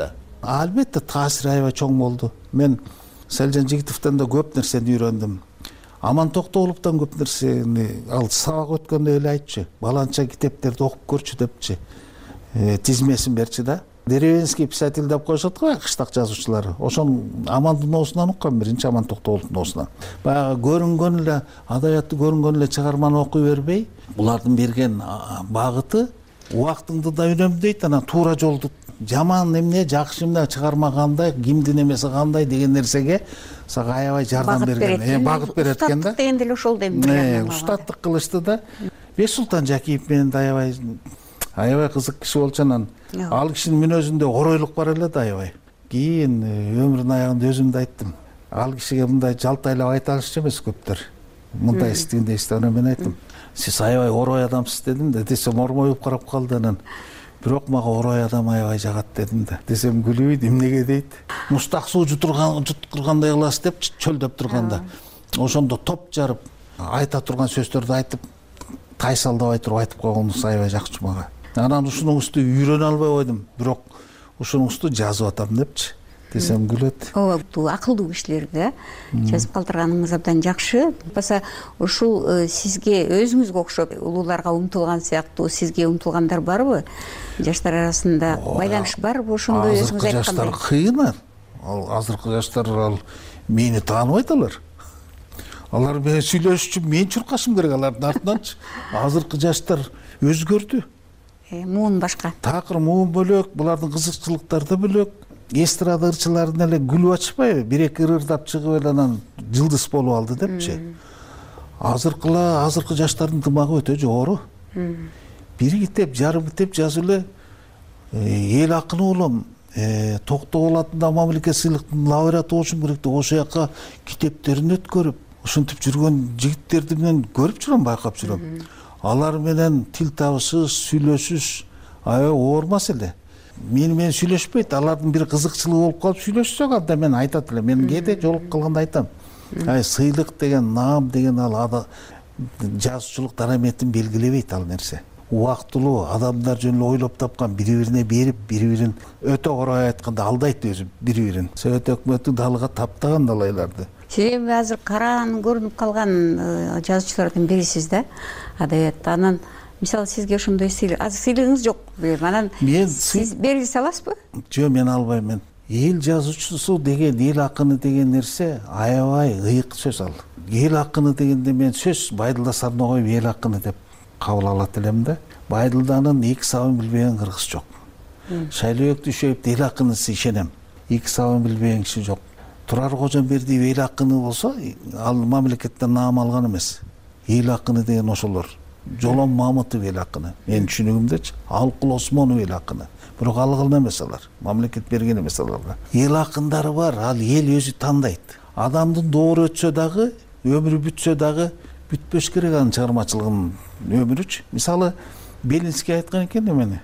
Албетте таасири аябай чоң болду. Мен Селжан Жигитовдон да көп нерсени үйрөндүм. Аман Токтогуловдон көп нерсени, ал сабак өткөндө эле айтчу. Баланча китептерди окуп көрчү депчи. Тизмесин берчи да. Деревенский писатель деп коюшат го кыштак жазуучулар. Ошон Амандын оосунан уккан, биринчи Аман Токтогуловдун оосунан. Баягы көрүнгөн эле адабиятты көрүнгөн эле чыгарманы окуй бербей, булардын берген багыты убактыңды да үнөмдөйт, анан туура жолду жаман эмне, жакшы эмне, чыгарма кандай, кимдин эмеси кандай деген нерсеге сага аябай жардам берген, багыт берет экен да. Устаттык дегенде эле ошол деп. Устаттык кылышты да. Бешсултан Жакиев менен да аябай аябай кызык киши болчу. Анан ал кишинин мүнөзүндө оройлук бар эле да аябай. Кийин өмүрүнүн аягында өзүм да айттым. Ал кишиге мындай жалтайлап айта алышчу эмес көптөр. Мындай истегенде истегенде мен айттым. Сиз аябай орой адамсыз дедим да. Десем ормоюп карап калды. Анан бирок мага орой адам аябай жагат дедим да. Десем күлүбүйт, эмнеге дейт. Муштак суу жутурган жуткургандай кыласыз деп чөлдөп турганда. Ошондо топ жарып айта турган сөздөрдү айтып, тайсалдабай туруп айтып койгонуңуз аябай жакчу мага. Анан ушунуңузду үйрөнө албай койдум, бирок ушунуңузду жазып атам депчи. Десем күлөт. Ооба, акылдуу кишилер да жазып калтырганыңыз абдан жакшы. Баса ушул сизге өзүңүзгө окшоп улууларга умтулган сыяктуу сизге умтулгандар барбы? Жаштар арасында байланыш барбы ошондой өзүңүз айткандай? Жаштар кыйын. Ал азыркы жаштар ал мени тааныбайт алар. Алар менен сүйлөшүш үчүн мен чуркашым керек алардын артынанчы. Азыркы жаштар өзгөрдү. Муун башка. Такыр муун бөлөк, булардын кызыкчылыктары да бөлөк. Эстрада ырчыларын эле күлүп ачпайбы, бир-эки ырдап чыгып эле анан жылдыз болуп алды депчи. Азыркыла, азыркы жаштардын дымагы өтө жогору. Бир китеп, жарым китеп жазып эле эл акыны болом, Токтогул атындагы мамлекет сыйлыктын лауреаты болушум керек деп ошол жака китептерин өткөрүп, ушинтип жүргөн жигиттерди мен көрүп жүрөм, байкап жүрөм. Алар менен тил табышыш, сүйлөшүш аябай оор маселе. Мени менен сүйлөшпөйт, алардын бир кызыкчылыгы болуп калып сүйлөшсөк, анда мен айтат элем. Мен кээде жолугуп калганда айтам. Ай, сыйлык деген, наам деген ал жазуучулук дараметин белгилебейт ал нерсе. Убактылуу адамдар жөнүндө ойлоп тапкан, бири-бирине берип, бири-бирин өтө орой айтканда алдайт өзү бири-бирин. Совет өкмөтү далга таптаган далайларды. Сиз азыр караан көрүнүп калган жазуучулардын бирисиз да, адабиятта. Анан мисалы сизге ошондой сыйлык, азыр сыйлыгыңыз жок. Анан сиз берилсе аласызбы? Жок, мен албайм. Мен эл жазуучусу деген, эл акыны деген нерсе аябай ыйык сөз ал. Эл акыны дегенде мен сөз Байдылда Сарногоев эл акыны деп кабыл алат элем да. Байдылданын эки сабын билбеген кыргыз жок. Шайлообек Дүйшөев эл акынысы ишенем. Эки сабын билбеген киши жок. Турар Кожомбердиев эл акыны болсо, ал мамлекеттен наам алган эмес. Эл акыны деген ошолор. Жолон Мамытов эл акыны. Мен түшүнүгүмдөчү, Алкул Осмонов эл акыны. Бирок алган эмес алар. Мамлекет берген эмес аларга. Эл акындары бар, ал эл өзү тандайт. Адамдын доору өтсө дагы, өмүрү бүтсө дагы бүтпөш керек анын чыгармачылыгынын өмүрүчү. Мисалы, Белинский айткан экен эмени.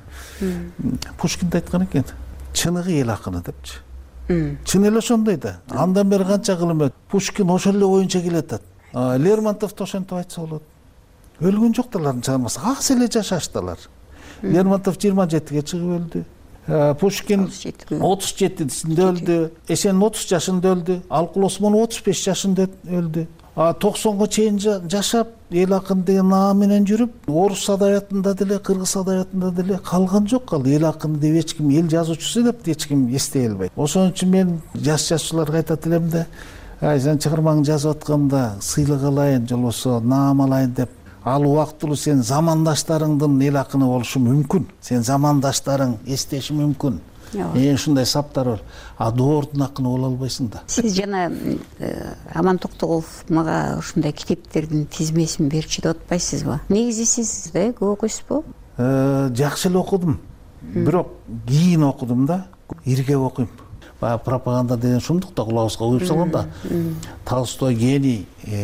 Пушкин да айткан экен. Чыныгы эл акыны депчи. Чын эле ошондой да. Андан бери канча кылым өтүп, Пушкин ошол эле боюнча келатат. Лермонтов да ошентип айтса болот. Өлгөн жок алардын чыгармасы. Аз эле жашаштылар. Лермонтов жыйырма жетиге чыгып өлдү. Пушкин отуз жетисинде өлдү. Эсен отуз жашында өлдү. Алкул Осмонов отуз беш жашында өлдү. токсонго чейин жашап, эл акын деген наам менен жүрүп, орус адабиятында деле, кыргыз адабиятында деле калган жок. Ал эл акыны деп эч ким, эл жазуучусу деп эч ким эстей албайт. Ошон үчүн мен жаш жазуучуларга айтат элем да, ай, сен чыгармаңды жазып атканда сыйлык алайын, же болбосо наам алайын деп, ал убактылуу сен замандаштарыңдын эл акыны болушу мүмкүн. Сен замандаштарың эстеши мүмкүн. Эң ушундай саптар бар. А доордун акыны боло албайсың да. Сиз жана Аман Токтогулов мага ушундай китептердин тизмесин берчү деп атпайсызбы? Негизи сиз да көп окуйсузбу? Жакшы эле окудум. Бирок кийин окудум да, иргеп окуйм. Баягы пропаганда деген шундук да кулагыбызга уюп салган да. Толстой гений,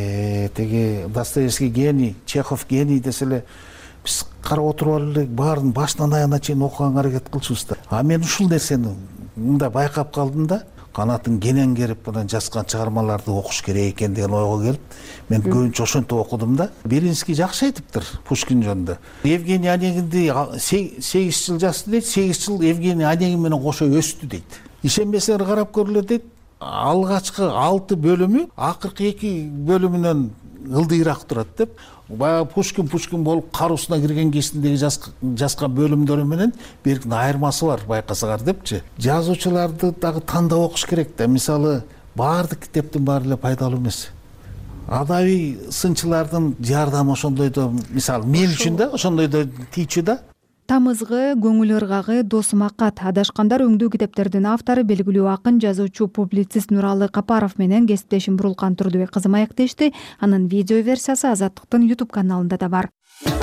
теги Достоевский гений, Чехов гений деселе биз карап отуруп элек баарын башынан аягына чейин окуганга аракет кылчубуз да. А мен ушул нерсени мындай байкап калдым да, канатын кенен керип анан жазган чыгармаларды окуш керек экен деген ойго келип, мен көбүнчө ошентип окудум да. Белинский жакшы айтыптыр Пушкин жөнүндө. Евгений Онегинди сегиз жыл жасты дейт, сегиз жыл Евгений Онегин менен кошо өстү дейт. ишенбесеңер карап көргүлө дейт. Алгачкы алты бөлүмү акыркы эки бөлүмүнөн ылдыйраак турат деп, баягы Пушкин Пушкин болуп каруусуна кирген кезиндеги жазган бөлүмдөрү менен беркин айырмасы бар байкасаңар депчи. Жазуучуларды дагы тандап окуш керек да. Мисалы, баардык китептин баары эле пайдалуу эмес. Адабий сынчылардын жардамы ошондой да, мисалы, мен үчүн да ошондой да тийчү да. Тамызгы, көңүл ыргагы, досумакат адашкандар өңдүү китептердин автору белгилүү акын, жазуучу, публицист Нуралы Капаров менен кесиптешим Бурулкан Турдубек кызы маектешти. Анын видео версиясы Азаттыктын YouTube каналында да бар.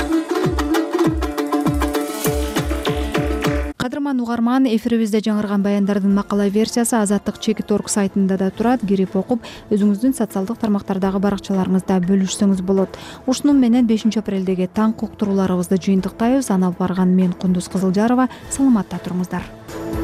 Кадырман угарман, эфирибизде жаңырган баяндардын макала версиясы Азаттык чекит точка орг сайтында да турат. Кирип окуп, өзүңүздүн социалдык тармактардагы баракчаларыңызда бөлүшсөңүз болот. Ушунун менен бешинчи апрелдеги таң уктурууларыбызды жыйынтыктайбыз. Аны алып барган мен Кундуз Кызылжарова. Саламатта туруңуздар.